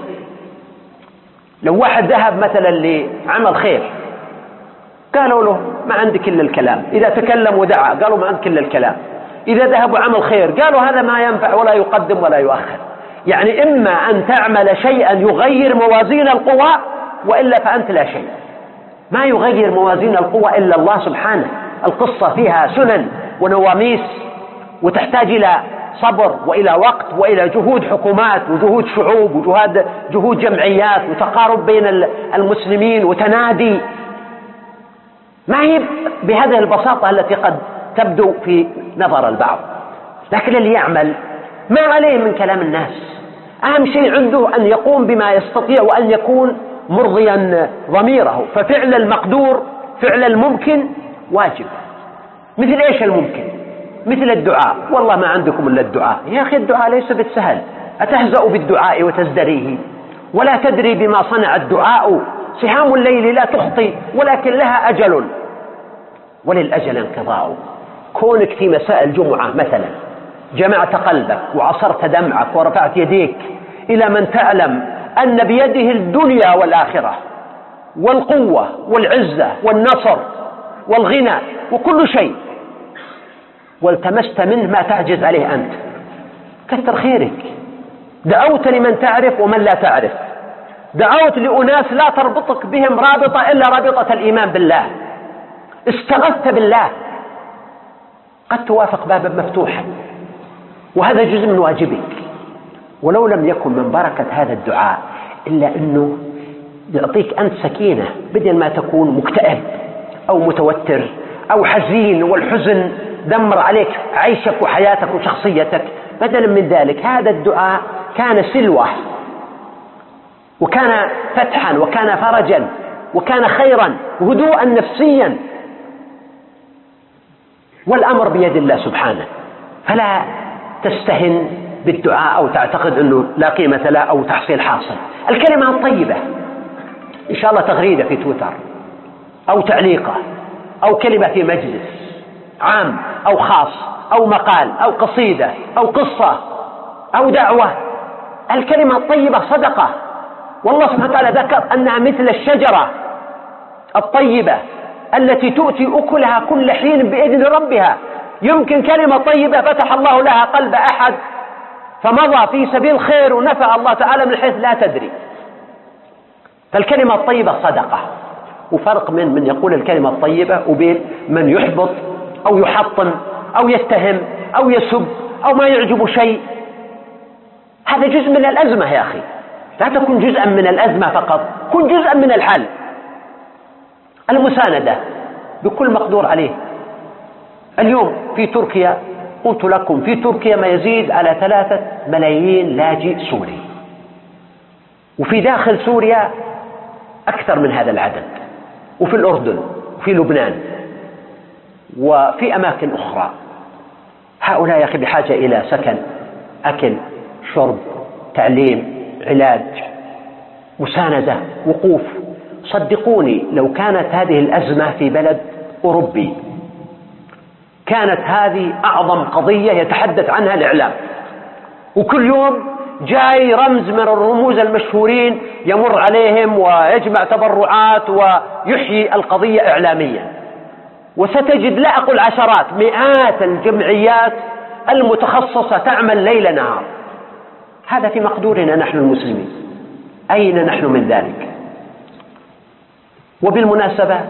لو واحد ذهب مثلا لعمل خير قالوا له ما عندك إلا الكلام، إذا تكلم ودعا قالوا ما عندك إلا الكلام، إذا ذهب وعمل خير قالوا هذا ما ينفع ولا يقدم ولا يؤخر. يعني إما أن تعمل شيئا يغير موازين القوى وإلا فأنت لا شيء. ما يغير موازين القوى إلا الله سبحانه. القصة فيها سنن ونواميس وتحتاج إلى صبر وإلى وقت وإلى جهود حكومات وجهود شعوب وجهود جمعيات وتقارب بين المسلمين وتنادي. ما هي بهذه البساطة التي قد تبدو في نظر البعض، لكن اللي يعمل ما عليه من كلام الناس. أهم شيء عنده أن يقوم بما يستطيع وأن يكون مرضيا ضميره. ففعل المقدور، فعل الممكن واجب. مثل إيش الممكن؟ مثل الدعاء. والله ما عندكم إلا الدعاء. يا أخي الدعاء ليس بالسهل. أتهزأ بالدعاء وتزدريه ولا تدري بما صنع الدعاء. سهام الليل لا تخطي ولكن لها أجل وللأجل انقضاء. كونك في مساء الجمعة مثلا جمعت قلبك وعصرت دمعك ورفعت يديك إلى من تعلم أن بيده الدنيا والآخرة والقوة والعزة والنصر والغنى وكل شيء، والتمست منه ما تعجز عليه أنت، كثر خيرك. دعوت لمن تعرف ومن لا تعرف، دعوت لأناس لا تربطك بهم رابطة إلا رابطة الإيمان بالله، استغثت بالله، قد توافق بابا مفتوحا، وهذا جزء من واجبك. ولو لم يكن من بركة هذا الدعاء إلا أنه يعطيك أنت سكينة، بدل ما تكون مكتئب أو متوتر أو حزين والحزن دمر عليك عيشك وحياتك وشخصيتك. بدلا من ذلك هذا الدعاء كان سلوة وكان فتحا وكان فرجا وكان خيرا وهدوءا نفسيا. والأمر بيد الله سبحانه، فلا تستهن بالدعاء أو تعتقد أنه لا قيمة له أو تحصيل حاصل. الكلمة الطيبة إن شاء الله تغريدة في تويتر أو تعليقة أو كلمة في مجلس عام أو خاص أو مقال أو قصيدة أو قصة أو دعوة. الكلمة الطيبة صدقة، والله سبحانه وتعالى ذكر أنها مثل الشجرة الطيبة التي تؤتي أكلها كل حين بإذن ربها. يمكن كلمة طيبة فتح الله لها قلب أحد فمضى في سبيل خير ونفع الله تعالى من حيث لا تدري. فالكلمة الطيبة صدقة، وفرق من يقول الكلمة الطيبة وبين من يحبط أو يحطم أو يتهم أو يسب أو ما يعجب شيء. هذا جزء من الأزمة يا أخي، لا تكن جزءا من الأزمة فقط، كن جزءا من الحل. المساندة بكل مقدور عليه. اليوم في تركيا، قلت لكم في تركيا ما يزيد على 3 ملايين لاجئ سوري، وفي داخل سوريا أكثر من هذا العدد، وفي الأردن وفي لبنان وفي أماكن أخرى. هؤلاء يا أخي بحاجة إلى سكن، أكل، شرب، تعليم، علاج، مساندة، وقوف. صدقوني لو كانت هذه الأزمة في بلد أوروبي كانت هذه أعظم قضية يتحدث عنها الإعلام، وكل يوم جاي رمز من الرموز المشهورين يمر عليهم ويجمع تبرعات ويحيي القضية إعلاميا. وستجد لا أقول عشرات، مئات الجمعيات المتخصصة تعمل ليل نهار. هذا في مقدورنا نحن المسلمين، أين نحن من ذلك؟ وبالمناسبة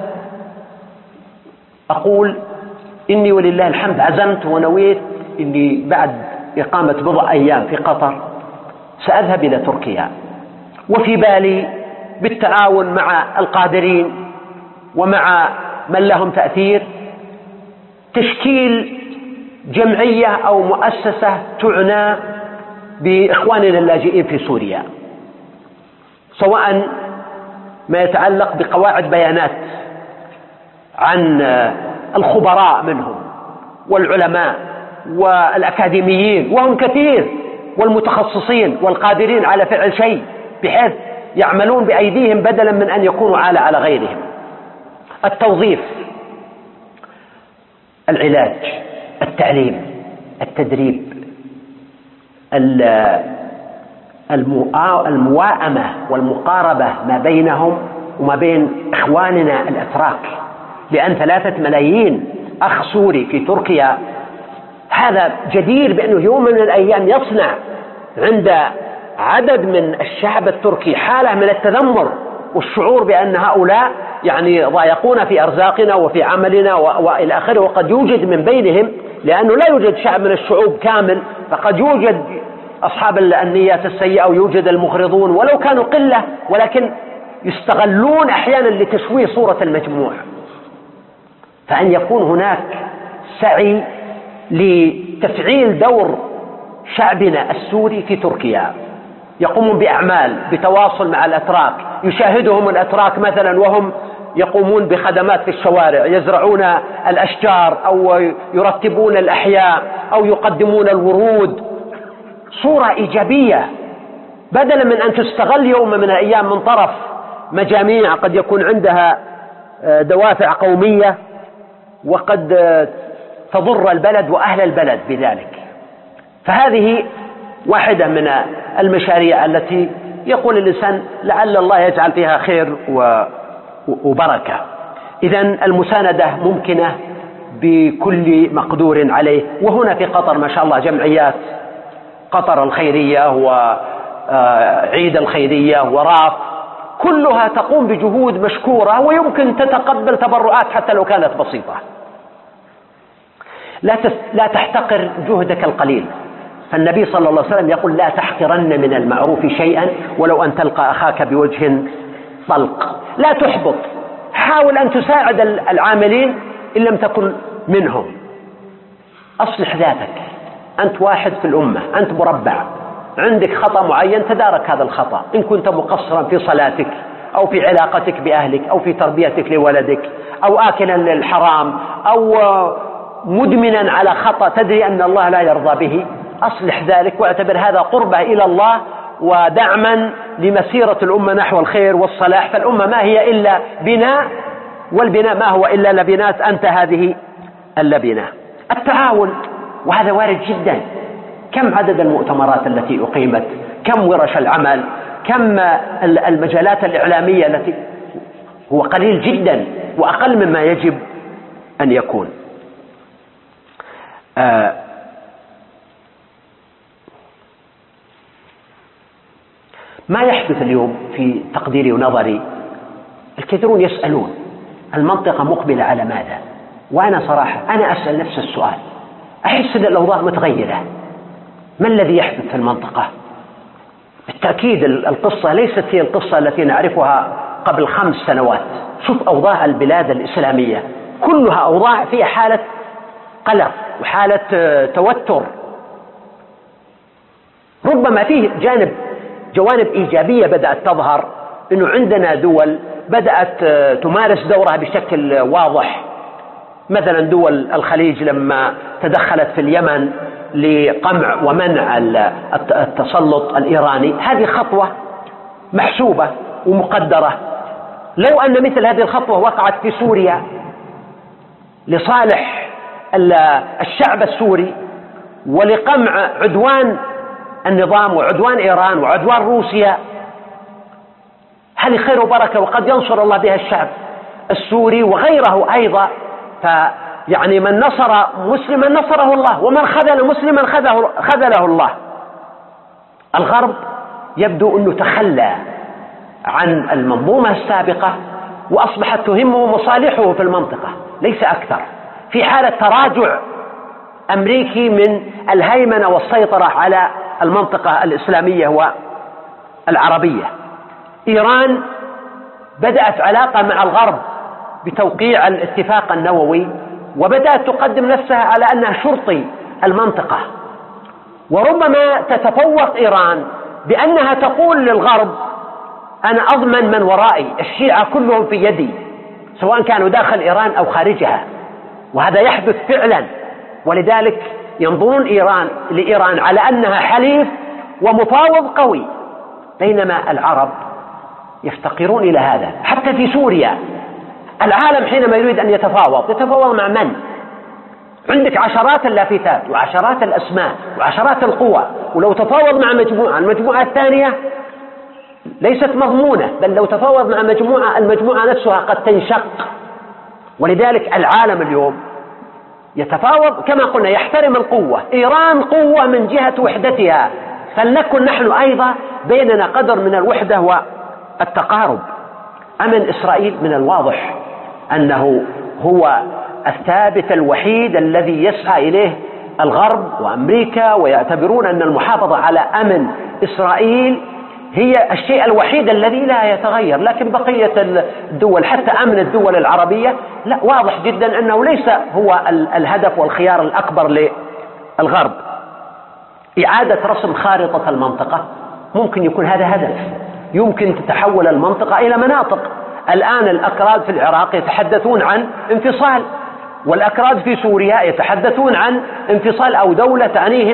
أقول إني ولله الحمد عزمت ونويت إني بعد إقامة بضع أيام في قطر سأذهب إلى تركيا، وفي بالي بالتعاون مع القادرين ومع من لهم تأثير تشكيل جمعية أو مؤسسة تعنى بإخواننا اللاجئين في سوريا، سواء ما يتعلق بقواعد بيانات عن الخبراء منهم والعلماء والأكاديميين، وهم كثير، والمتخصصين والقادرين على فعل شيء بحيث يعملون بأيديهم بدلا من أن يكونوا عالة على غيرهم. التوظيف، العلاج، التعليم، التدريب، المواءمة والمقاربة ما بينهم وما بين إخواننا الأتراك، لأن 3 ملايين أخ سوري في تركيا هذا جدير بأنه يوم من الأيام يصنع عند عدد من الشعب التركي حالة من التذمر والشعور بأن هؤلاء يعني ضايقون في أرزاقنا وفي عملنا وإلى آخره. وقد يوجد من بينهم، لأنه لا يوجد شعب من الشعوب كامل، فقد يوجد أصحاب النيات السيئة ويوجد المغرضون ولو كانوا قلة، ولكن يستغلون أحيانا لتشويه صورة المجموع. فأن يكون هناك سعي لتفعيل دور شعبنا السوري في تركيا، يقومون بأعمال بتواصل مع الأتراك، يشاهدهم الأتراك مثلا وهم يقومون بخدمات في الشوارع، يزرعون الأشجار أو يرتبون الأحياء أو يقدمون الورود، صورة إيجابية، بدلا من أن تستغل يوم من الأيام من طرف مجاميع قد يكون عندها دوافع قومية وقد تضر البلد وأهل البلد بذلك. فهذه واحدة من المشاريع التي يقول الإنسان لعل الله يجعل فيها خير وبركة. إذن المساندة ممكنة بكل مقدور عليه. وهنا في قطر ما شاء الله جمعيات قطر الخيرية وعيد الخيرية وراف كلها تقوم بجهود مشكورة ويمكن تتقبل تبرعات حتى لو كانت بسيطة. لا تحتقر جهدك القليل، فالنبي صلى الله عليه وسلم يقول لا تحقرن من المعروف شيئا ولو أن تلقى أخاك بوجه طلق. لا تحبط، حاول أن تساعد العاملين إن لم تكن منهم. أصلح ذاتك، أنت واحد في الأمة، أنت مربع، عندك خطأ معين تدارك هذا الخطأ. إن كنت مقصرا في صلاتك أو في علاقتك بأهلك أو في تربيتك لولدك أو آكلا للحرام أو مدمنا على خطأ تدري أن الله لا يرضى به، أصلح ذلك واعتبر هذا قربة إلى الله ودعما لمسيرة الأمة نحو الخير والصلاح. فالأمة ما هي إلا بناء، والبناء ما هو إلا لبنات، أنت هذه اللبنة. التعاون، وهذا وارد جدا. كم عدد المؤتمرات التي أقيمت، كم ورش العمل، كم المجالات الإعلامية التي هو قليل جدا وأقل مما يجب أن يكون. ما يحدث اليوم في تقديري ونظري الكثيرون يسألون المنطقة مقبلة على ماذا؟ وأنا صراحة أنا أسأل نفس السؤال، أحس أن الأوضاع متغيرة. ما الذي يحدث في المنطقة؟ بالتأكيد القصة ليست هي القصة التي نعرفها قبل 5 سنوات. شوف أوضاع البلاد الإسلامية كلها أوضاع فيها حالة قلق وحالة توتر. ربما فيه جوانب إيجابية بدأت تظهر، إنه عندنا دول بدأت تمارس دورها بشكل واضح، مثلا دول الخليج لما تدخلت في اليمن لقمع ومنع التسلط الإيراني، هذه خطوة محسوبة ومقدرة. لو أن مثل هذه الخطوة وقعت في سوريا لصالح الشعب السوري ولقمع عدوان النظام وعدوان إيران وعدوان روسيا، هذه خير وبركة، وقد ينصر الله بها الشعب السوري وغيره أيضا. فيعني من نصر مسلما نصره الله، ومن خذل مسلما خذله الله. الغرب يبدو أنه تخلى عن المنظومة السابقة وأصبحت تهمه مصالحه في المنطقة ليس أكثر، في حالة تراجع أمريكي من الهيمنة والسيطرة على المنطقة الإسلامية والعربية. إيران بدأت علاقة مع الغرب بتوقيع الاتفاق النووي، وبدأت تقدم نفسها على أنها شرطي المنطقة، وربما تتفوق إيران بأنها تقول للغرب أنا أضمن من ورائي، الشيعة كلهم في يدي سواء كانوا داخل إيران أو خارجها، وهذا يحدث فعلا. ولذلك ينظرون لإيران على أنها حليف ومفاوض قوي، بينما العرب يفتقرون إلى هذا. حتى في سوريا العالم حينما يريد أن يتفاوض مع من؟ عندك عشرات اللافتات وعشرات الأسماء وعشرات القوى، ولو تفاوض مع المجموعة الثانية ليست مضمونة، بل لو تفاوض مع المجموعة نفسها قد تنشق. ولذلك العالم اليوم يتفاوض كما قلنا، يحترم القوة. إيران قوة من جهة وحدتها، فلنكن نحن أيضا بيننا قدر من الوحدة والتقارب. أمن إسرائيل من الواضح أنه هو الثابت الوحيد الذي يسعى إليه الغرب وأمريكا، ويعتبرون أن المحافظة على أمن إسرائيل هي الشيء الوحيد الذي لا يتغير. لكن بقية الدول حتى أمن الدول العربية لا، واضح جدا أنه ليس هو الهدف والخيار الأكبر للغرب. إعادة رسم خارطة المنطقة ممكن يكون هذا هدف، يمكن تتحول المنطقة إلى مناطق. الآن الأكراد في العراق يتحدثون عن انفصال، والأكراد في سوريا يتحدثون عن انفصال أو دولة تعنيهم،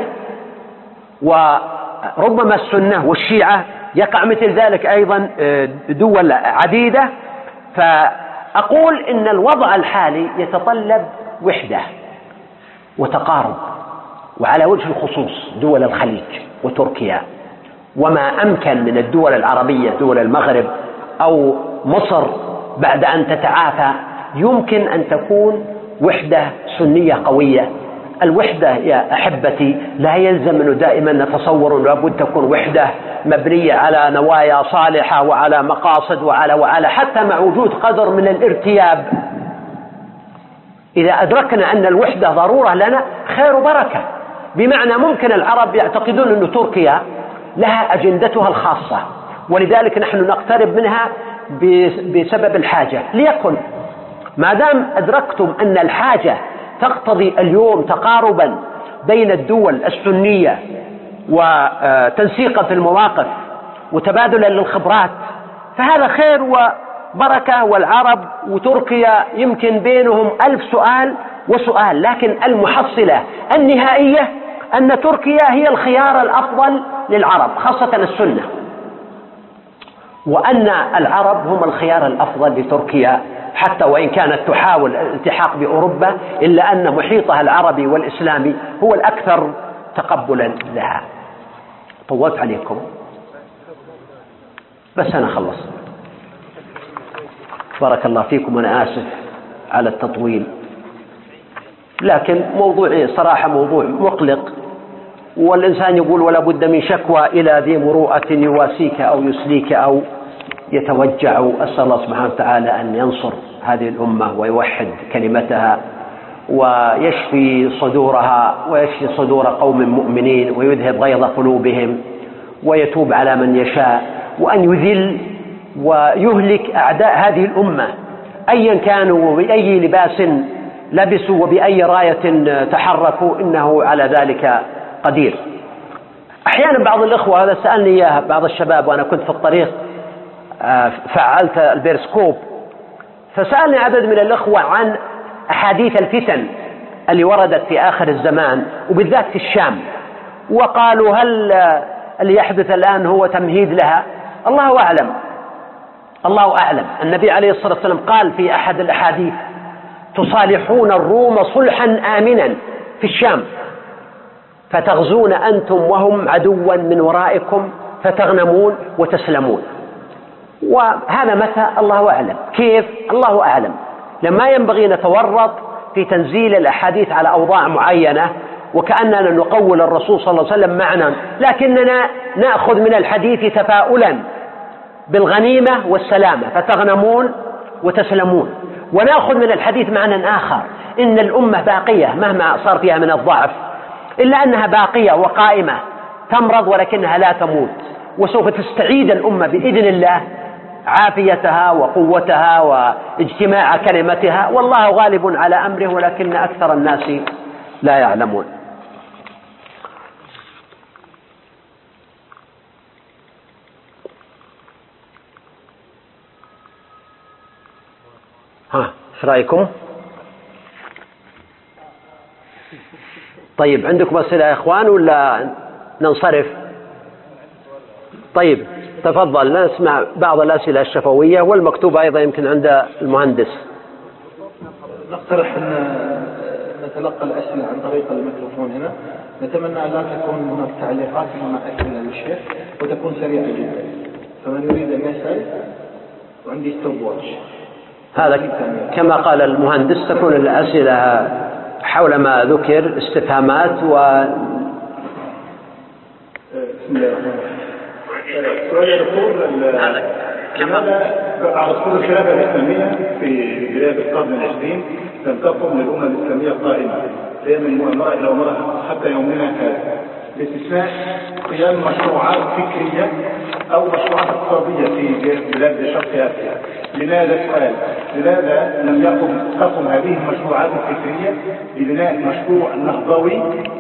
وربما السنة والشيعة يقع مثل ذلك أيضا دول عديدة. فأقول إن الوضع الحالي يتطلب وحدة وتقارب، وعلى وجه الخصوص دول الخليج وتركيا، وما أمكن من الدول العربية، دول المغرب أو مصر بعد أن تتعافى، يمكن أن تكون وحدة سنية قوية. الوحدة يا أحبتي لا يلزم أنه دائما نتصور أنه لابد تكون وحدة مبنية على نوايا صالحة وعلى مقاصد وعلى حتى مع وجود قدر من الارتياب. إذا أدركنا أن الوحدة ضرورة لنا خير وبركة. بمعنى ممكن العرب يعتقدون أن تركيا لها أجندتها الخاصة، ولذلك نحن نقترب منها بسبب الحاجة. ليكن ما دام أدركتم أن الحاجة تقتضي اليوم تقاربا بين الدول السنية وتنسيقا في المواقف وتبادلا للخبرات، فهذا خير وبركة. والعرب وتركيا يمكن بينهم 1000 سؤال وسؤال، لكن المحصلة النهائية أن تركيا هي الخيار الأفضل للعرب خاصة السنة، وأن العرب هم الخيار الأفضل لتركيا، حتى وإن كانت تحاول الالتحاق بأوروبا، إلا أن محيطها العربي والإسلامي هو الأكثر تقبلا لها. طولت عليكم بس أنا خلص. بارك الله فيكم، وأنا آسف على التطويل، لكن موضوعي صراحة موضوع مقلق، والإنسان يقول ولا بد من شكوى إلى ذي مروءة يواسيك أو يسليك أو يتوجع. أسأل الله سبحانه وتعالى أن ينصر هذه الأمة ويوحد كلمتها ويشفي صدورها ويشفي صدور قوم مؤمنين ويذهب غيظ قلوبهم ويتوب على من يشاء، وأن يذل ويهلك أعداء هذه الأمة أيا كانوا وبأي لباس لبسوا وبأي راية تحركوا، إنه على ذلك قدير. أحيانا بعض الإخوة، هذا سألني إياه بعض الشباب وأنا كنت في الطريق فعلت البيرسكوب، فسألني عدد من الإخوة عن أحاديث الفتن اللي وردت في آخر الزمان وبالذات في الشام، وقالوا هل اللي يحدث الآن هو تمهيد لها؟ الله أعلم، الله أعلم. النبي عليه الصلاة والسلام قال في أحد الأحاديث: تصالحون الروم صلحا آمنا في الشام، فتغزون أنتم وهم عدوا من ورائكم فتغنمون وتسلمون. وهذا متى؟ الله أعلم. كيف؟ الله أعلم. لما ينبغي نتورط في تنزيل الأحاديث على أوضاع معينة وكأننا نقول الرسول صلى الله عليه وسلم معنا، لكننا نأخذ من الحديث تفاؤلا بالغنيمة والسلامة، فتغنمون وتسلمون. ونأخذ من الحديث معنى آخر: إن الأمة باقية مهما صار فيها من الضعف، إلا أنها باقية وقائمة، تمرض ولكنها لا تموت، وسوف تستعيد الأمة بإذن الله عافيتها وقوتها واجتماع كلمتها، والله غالب على أمره ولكن أكثر الناس لا يعلمون. ايش رأيكم؟ طيب عندكم أسئلة يا إخوان ولا ننصرف؟ طيب تفضل، نسمع بعض الأسئلة الشفوية والمكتوبة أيضا يمكن عند المهندس. نقترح أن نتلقى الأسئلة عن طريق الميكروفون هنا. نتمنى أن لا تكون هناك تعليقات مع أسئلة للشيخ وتكون سريعة جدا، فمن يريد أن يسأل وعندي ستوب واتش. هذا كما قال المهندس، تكون الأسئلة حول ما ذكر، استفهامات بسم الله الرحمن الرحيم. سؤال يقول: لماذا عصور الخلافة الإسلامية في بداية القرن العشرين لم تقم للأمة الإسلامية قائمة من مؤامرة إلى مؤامرة حتى يومنا هذا، باستثناء قيام مشروعات فكرية أو مشروعات اقتصادية في بلاد شرق آسيا؟ لماذا لم تقم هذه المشروعات الفكرية ببناء مشروع نهضوي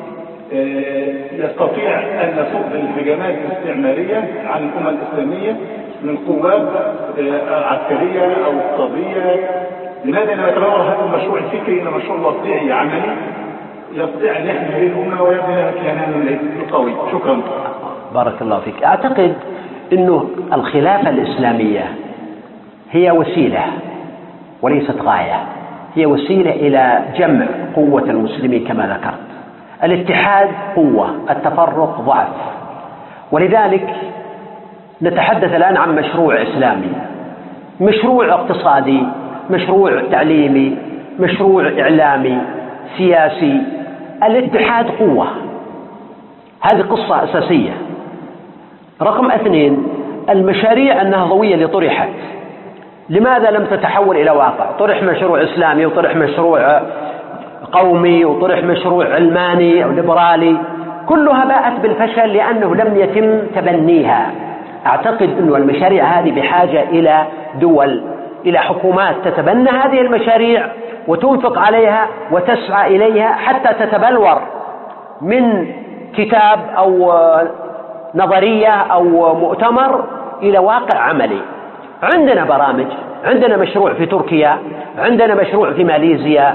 يستطيع أن يصد الهجمات الاستعمارية عن الأمة الإسلامية من قوات عسكرية أو اقتصادية؟ لماذا لا يتطور هذا المشروع الفكري إلى مشروع واقعي عملي يستطيع أن يحمي به الأمة ويبني لها كيانا قوي؟ شكرا. بارك الله فيك. أعتقد أنه الخلافة الإسلامية هي وسيلة وليست غاية، هي وسيلة إلى جمع قوة المسلمين كما ذكرت. الاتحاد قوة، التفرق ضعف، ولذلك نتحدث الآن عن مشروع إسلامي، مشروع اقتصادي، مشروع تعليمي، مشروع إعلامي، سياسي. الاتحاد قوة، هذه قصة أساسية. رقم 2، المشاريع النهضوية اللي طرحت لماذا لم تتحول إلى واقع؟ طرح مشروع إسلامي وطرح مشروع قومي وطرح مشروع علماني أو ليبرالي، كلها باءت بالفشل لأنه لم يتم تبنيها. أعتقد أن المشاريع هذه بحاجة إلى دول، إلى حكومات تتبنى هذه المشاريع وتنفق عليها وتسعى إليها حتى تتبلور من كتاب أو نظرية أو مؤتمر إلى واقع عملي. عندنا برامج، عندنا مشروع في تركيا، عندنا مشروع في ماليزيا،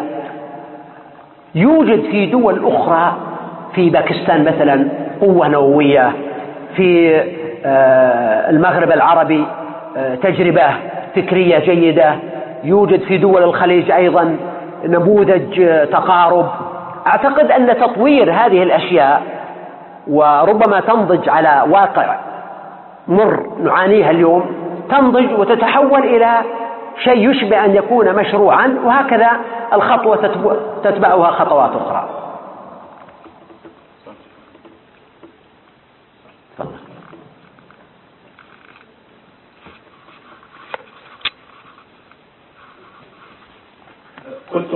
يوجد في دول أخرى، في باكستان مثلا قوة نووية، في المغرب العربي تجربة فكرية جيدة، يوجد في دول الخليج أيضا نموذج تقارب. أعتقد أن تطوير هذه الأشياء وربما تنضج على واقع مر نعانيها اليوم، تنضج وتتحول إلى شيء يشبه أن يكون مشروعا، وهكذا الخطوة تتبعها خطوات أخرى.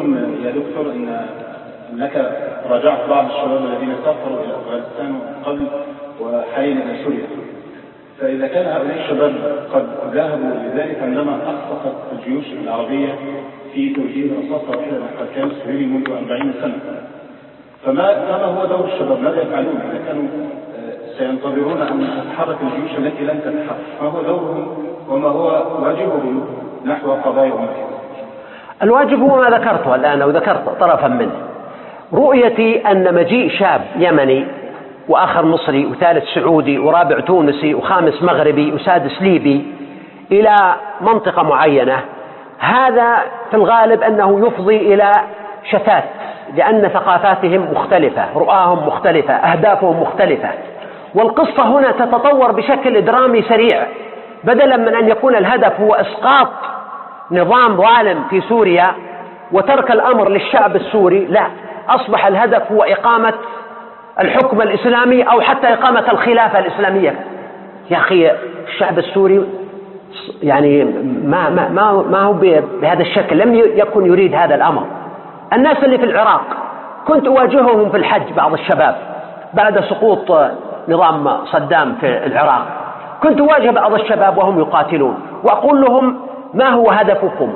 قلتم يا دكتور أنك راجعت بعض الشباب الذين سافروا إلى أفغانستان قبل وحاليا إلى سوريا، فإذا كان هؤلاء الشباب قد ذهبوا لذلك عندما أخطأت الجيوش العربية في توجيه رصاصة واحدة قد كانوا سوريين منذ 40 سنة، فما هو دور الشباب؟ ماذا يفعلون إذا كانوا سينتظرون أن تتحرك الجيوش التي لن تتحرك؟ ما هو دورهم وما هو واجبهم نحو قضايا أمتهم؟ الواجب هو ما ذكرته الآن أو ذكرت طرفا منه. رؤيتي أن مجيء شاب يمني وآخر مصري وثالث سعودي ورابع تونسي وخامس مغربي وسادس ليبي إلى منطقة معينة، هذا في الغالب أنه يفضي إلى شتات، لأن ثقافاتهم مختلفة، رؤاهم مختلفة، أهدافهم مختلفة، والقصة هنا تتطور بشكل درامي سريع. بدلا من أن يكون الهدف هو إسقاط نظام ظالم في سوريا وترك الأمر للشعب السوري، لا، أصبح الهدف هو إقامة الحكم الإسلامي أو حتى إقامة الخلافة الإسلامية. يا أخي الشعب السوري يعني ما هو بهذا الشكل، لم يكن يريد هذا الأمر. الناس اللي في العراق كنت أواجههم في الحج، بعض الشباب بعد سقوط نظام صدام في العراق كنت أواجه بعض الشباب وهم يقاتلون وأقول لهم ما هو هدفكم؟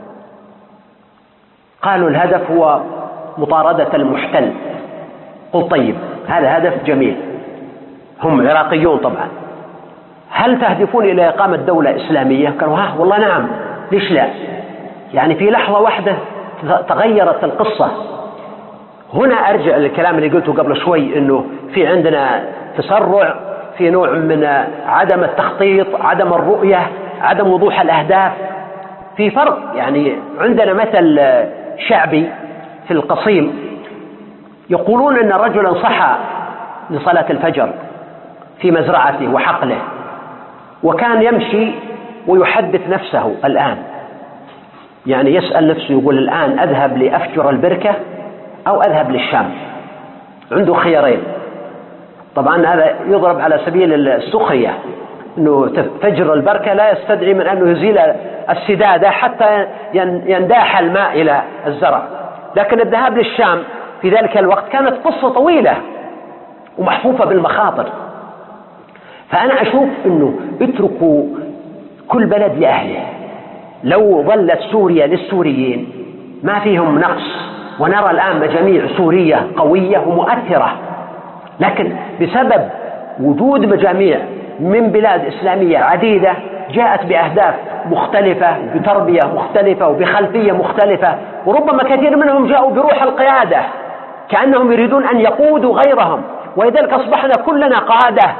قالوا الهدف هو مطاردة المحتل. قلت طيب هذا هدف جميل، هم عراقيون طبعا، هل تهدفون إلى إقامة دولة إسلامية؟ قالوا والله نعم، ليش لا؟ يعني في لحظة واحدة تغيرت القصة. هنا أرجع للكلام اللي قلته قبل شوي، أنه في عندنا تسرع، في نوع من عدم التخطيط، عدم الرؤية، عدم وضوح الأهداف. في فرق، يعني عندنا مثل شعبي في القصيم يقولون أن رجلا صحى لصلاة الفجر في مزرعته وحقله، وكان يمشي ويحدث نفسه الآن، يعني يسأل نفسه يقول الآن أذهب لأفجر البركة أو أذهب للشام، عنده خيارين. طبعا هذا يضرب على سبيل السخرية، أنه فجر البركة لا يستدعي من أنه يزيل السدادة حتى ينداح الماء إلى الزرع، لكن الذهاب للشام في ذلك الوقت كانت قصة طويلة ومحفوفة بالمخاطر. فأنا أشوف أنه اتركوا كل بلد لأهله. لو ظلت سوريا للسوريين ما فيهم نقص، ونرى الآن مجاميع سورية قوية ومؤثرة، لكن بسبب وجود مجاميع من بلاد إسلامية عديدة جاءت بأهداف مختلفة، بتربية مختلفة وبخلفية مختلفة، وربما كثير منهم جاءوا بروح القيادة كأنهم يريدون أن يقودوا غيرهم، ولذلك أصبحنا كلنا قادة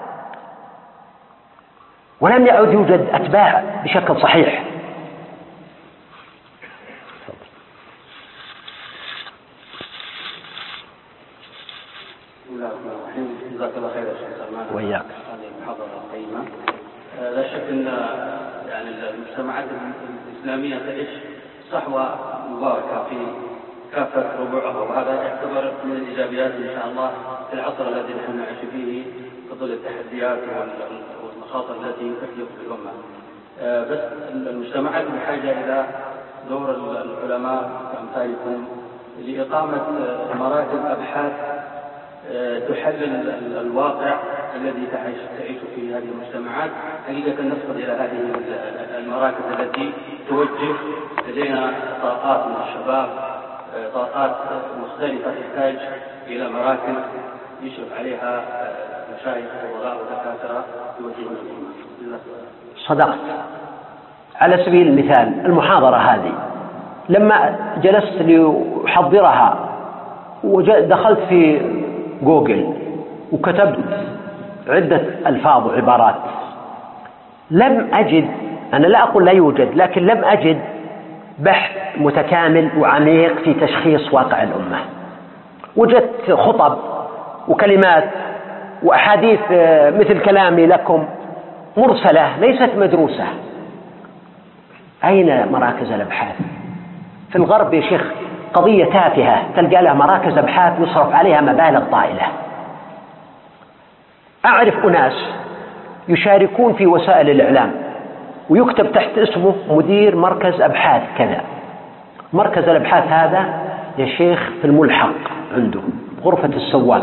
ولم يعد يوجد أتباع بشكل صحيح. جزاك الله خير يا شيخ سلمان. وإياك. هذه المحاضرة القيمة. لا شك أن يعني المجتمعات الإسلامية تعيش صحوة مباركة في كافة ربوعها، وهذا يعتبر من الإيجابيات إن شاء الله في العصر الذي نحن نعيش فيه في ظل التحديات والمخاطر التي تحدث في الأمة. بس المجتمعات بحاجة إلى دور العلماء كأمثالكم لإقامة مراكز أبحاث تحلل الواقع الذي تعيش فيه هذه المجتمعات. حقيقة نفقد إلى هذه المراكز التي توجه لدينا طاقات من الشباب، طاقات مختلفة تحتاج إلى مراكز يشرف عليها مشايخ وفضلاء ودكاترة يوجهون الأمة. صدقت. على سبيل المثال المحاضرة هذه لما جلست لأحضرها ودخلت في جوجل وكتبت عدة ألفاظ وعبارات، لم أجد، أنا لا أقول لا يوجد، لكن لم أجد بحث متكامل وعميق في تشخيص واقع الأمة. وجدت خطب وكلمات وأحاديث مثل كلامي لكم مرسلة ليست مدروسة. أين مراكز الأبحاث؟ في الغرب يا شيخ قضية تافهة تلقى لها مراكز أبحاث يصرف عليها مبالغ طائلة. أعرف أناس يشاركون في وسائل الإعلام ويكتب تحت اسمه مدير مركز أبحاث كذا، مركز الأبحاث هذا يا شيخ في الملحق عنده غرفة السواق،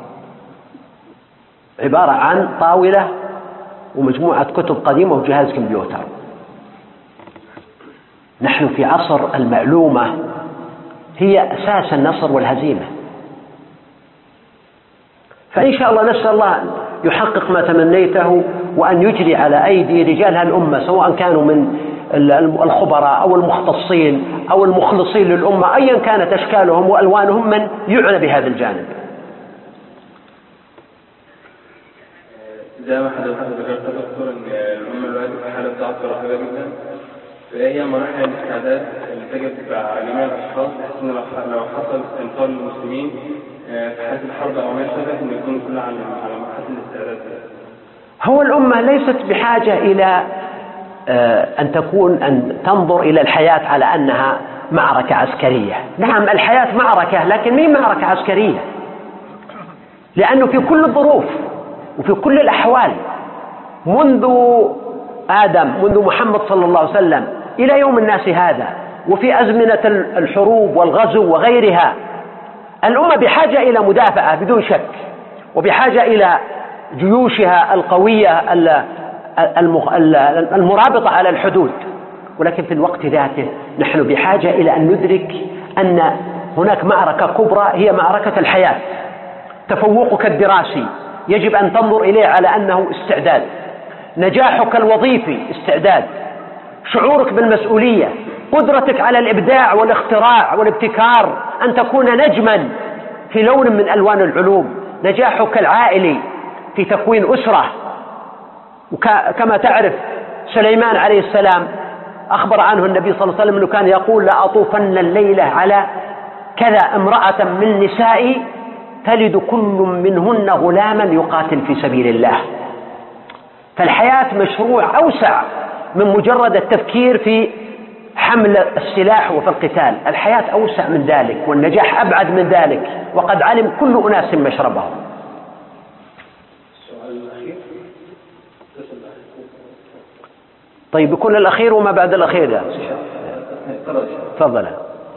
عبارة عن طاولة ومجموعة كتب قديمة وجهاز كمبيوتر. نحن في عصر المعلومة هي أساس النصر والهزيمة، فإن شاء الله نسأل الله أن يحقق ما تمنيته وأن يجري على أيدي رجال هالأمة، سواء كانوا من الخبراء أو المختصين أو المخلصين للأمة، أيا كانت أشكالهم وألوانهم، من يعنى بهذا الجانب. زي ما حضرتك ذكرت يا دكتور ان الامه دلوقتي في حاله ضعف رهيبه جدا، فايه هي مراحل الاستعداد اللي تجب على جميع الاشخاص بحيث ان لو حصل استنفار للمسلمين في حاله الحرب او ما شابه ان يكونوا كلنا على مرحله الاستعداد؟ هو الامه ليست بحاجه الى ان تنظر الى الحياه على انها معركه عسكريه. نعم الحياه معركه، لكن مين معركه عسكريه؟ لانه في كل الظروف وفي كل الأحوال منذ آدم، منذ محمد صلى الله عليه وسلم إلى يوم الناس هذا، وفي أزمنة الحروب والغزو وغيرها، الأمة بحاجة إلى مدافعة بدون شك، وبحاجة إلى جيوشها القوية المرابطة على الحدود. ولكن في الوقت ذاته نحن بحاجة إلى أن ندرك أن هناك معركة كبرى هي معركة الحياة. تفوقك الدراسي يجب أن تنظر إليه على أنه استعداد، نجاحك الوظيفي استعداد، شعورك بالمسؤولية، قدرتك على الإبداع والاختراع والابتكار، أن تكون نجما في لون من ألوان العلوم، نجاحك العائلي في تكوين أسرة. وكما تعرف سليمان عليه السلام أخبر عنه النبي صلى الله عليه وسلم أنه كان يقول: لا أطوفن الليلة على كذا امرأة من نسائي تلد كل منهن غلاما يقاتل في سبيل الله. فالحياة مشروع أوسع من مجرد التفكير في حمل السلاح وفي القتال، الحياة أوسع من ذلك، والنجاح أبعد من ذلك، وقد علم كل أناس مشربهم. السؤال الأخير. طيب يكون الأخير وما بعد الأخير ده. تفضل.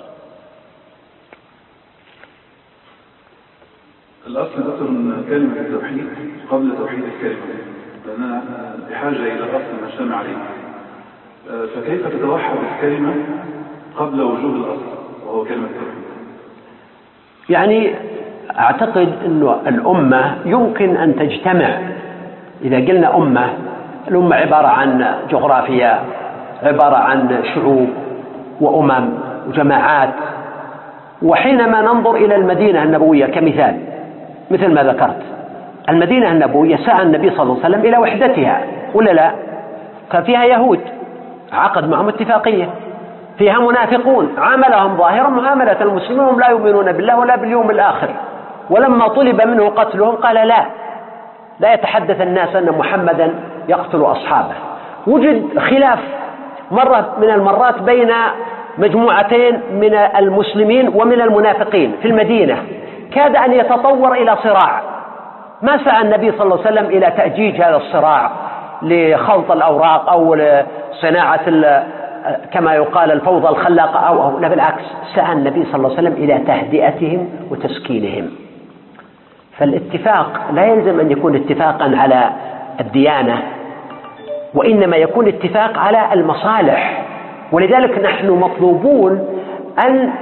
الأصل دكتور من كلمة التوحيد قبل توحيد الكلمة، لأننا بحاجة إلى أصل نجتمع عليه. فكيف تتوحد الكلمة قبل وجود الأصل وهو كلمة التوحيد؟ يعني أعتقد أن الأمة يمكن أن تجتمع. إذا قلنا أمة، الأمة عبارة عن جغرافيا، عبارة عن شعوب وأمم وجماعات. وحينما ننظر إلى المدينة النبوية كمثال، مثل ما ذكرت، المدينة النبوية سعى النبي صلى الله عليه وسلم إلى وحدتها ولا لا؟ كان فيها يهود عقد معهم اتفاقية، فيها منافقون عاملهم ظاهرا معاملة المسلمين وهم لا يؤمنون بالله ولا باليوم الآخر. ولما طلب منه قتلهم قال لا يتحدث الناس أن محمدا يقتل أصحابه. وجد خلاف مرة من المرات بين مجموعتين من المسلمين ومن المنافقين في المدينة، كاد أن يتطور إلى صراع. ما سعى النبي صلى الله عليه وسلم إلى تأجيج هذا الصراع لخلط الأوراق أو لصناعة كما يقال الفوضى الخلاقة أو لا، بالعكس، سعى النبي صلى الله عليه وسلم إلى تهدئتهم وتسكينهم. فالاتفاق لا يلزم أن يكون اتفاقا على الديانة، وإنما يكون اتفاق على المصالح. ولذلك نحن مطلوبون أن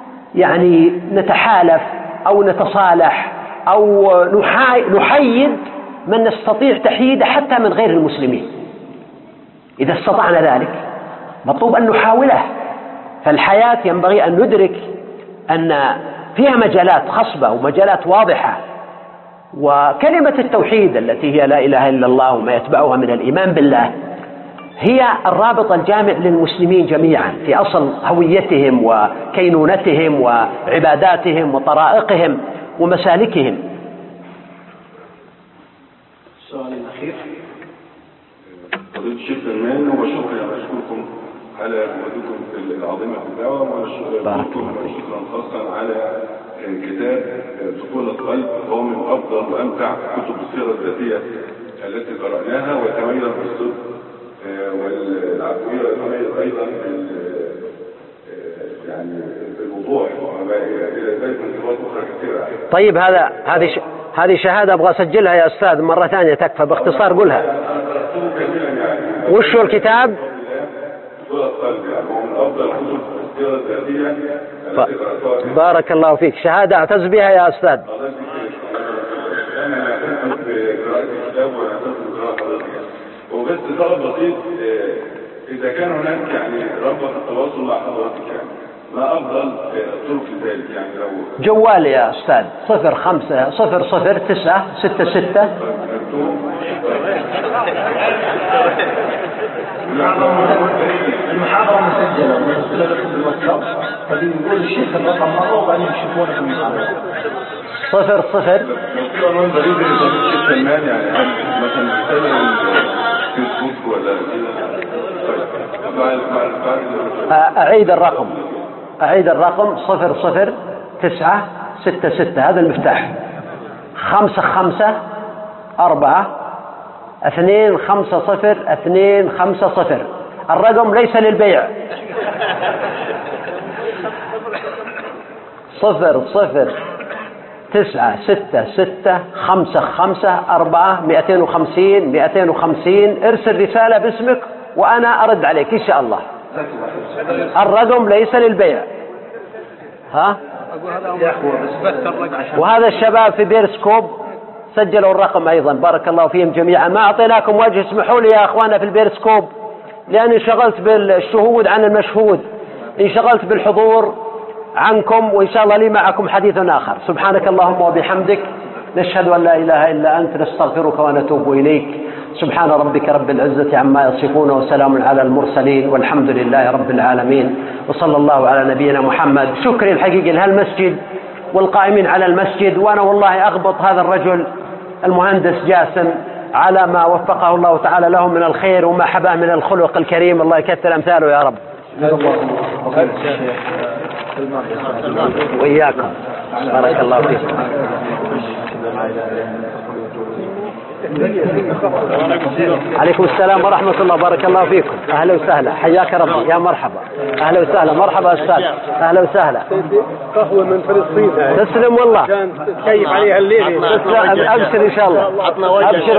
نتحالف أو نتصالح أو نحيد من نستطيع تحييده حتى من غير المسلمين. إذا استطعنا ذلك مطلوب أن نحاوله. فالحياة ينبغي أن ندرك أن فيها مجالات خصبة ومجالات واضحة، وكلمة التوحيد التي هي لا إله إلا الله وما يتبعها من الإيمان بالله هي الرابط الجامع للمسلمين جميعا في أصل هويتهم وكينونتهم وعباداتهم وطرائقهم ومسالكهم. السؤال الأخير. فضيلة الشيخ سلمان، وأشكركم على جهودكم العظيمة في الدعوة، وأشكركم شكرا خاصا على كتاب سكون القلب، هو من أفضل وأمتع كتب السيرة الذاتية التي قرأناها، ويتميز بالصدق والعفوية، ويتميز أيضا يعني بالوضوح الى ذلك من جهات اخرى كثيره. طيب هذه شهادة أبغى أسجلها يا أستاذ مرة ثانية تكفى باختصار قولها. وش الكتاب؟ بارك الله فيك. شهادة أعتز بها يا أستاذ. وبس طلب بسيط، إذا كان هناك يعني رغبة التواصل مع حضرتك يعني ما أفضل طرق لذلك؟ يعني لو جوال يا أستاذ 05000966. المحاضرة مسجلة ومرسلة لكم بالواتساب، فبنقول الشيخ الرقم مرة وبعدين يشوفونه في المحاضرة. 00 قانون بريد الشيخ سلمان يعني مثلا رسالة فيسبوك ولا كده. أعيد الرقم 00966. هذا المفتاح 554250 الرقم ليس للبيع. 00966554250 ارسل رسالة باسمك وأنا أرد عليك إن شاء الله. الرقم ليس للبيع. ها؟ وهذا الشباب في بيرسكوب سجلوا الرقم أيضا، بارك الله فيهم جميعا. ما أعطيناكم وجه، اسمحوا لي يا أخوانا في البيرسكوب لأني انشغلت بالشهود عن المشهود، انشغلت بالحضور عنكم، وإن شاء الله لي معكم حديث آخر. سبحانك اللهم وبحمدك، نشهد أن لا إله إلا أنت، نستغفرك ونتوب إليك. سبحان ربك رب العزة عما يصفون وسلام على المرسلين والحمد لله رب العالمين، وصلى الله على نبينا محمد. شكري الحقيقي لهالمسجد والقائمين على المسجد، وأنا والله أغبط هذا الرجل المهندس جاسم على ما وفقه الله تعالى له من الخير وما حباه من الخلق الكريم. الله يكثر أمثاله يا رب. وإياكم، بارك الله فيكم. عليكم السلام ورحمة الله، بارك الله فيكم. أهلا وسهلا، حياك ربي، يا مرحبا، أهلا وسهلا، مرحبا أستاذ، أهلا وسهلا. قهوة من فلسطين. تسلم والله، كان تكيف عليها الليل. أبشر إن شاء الله، أبشر.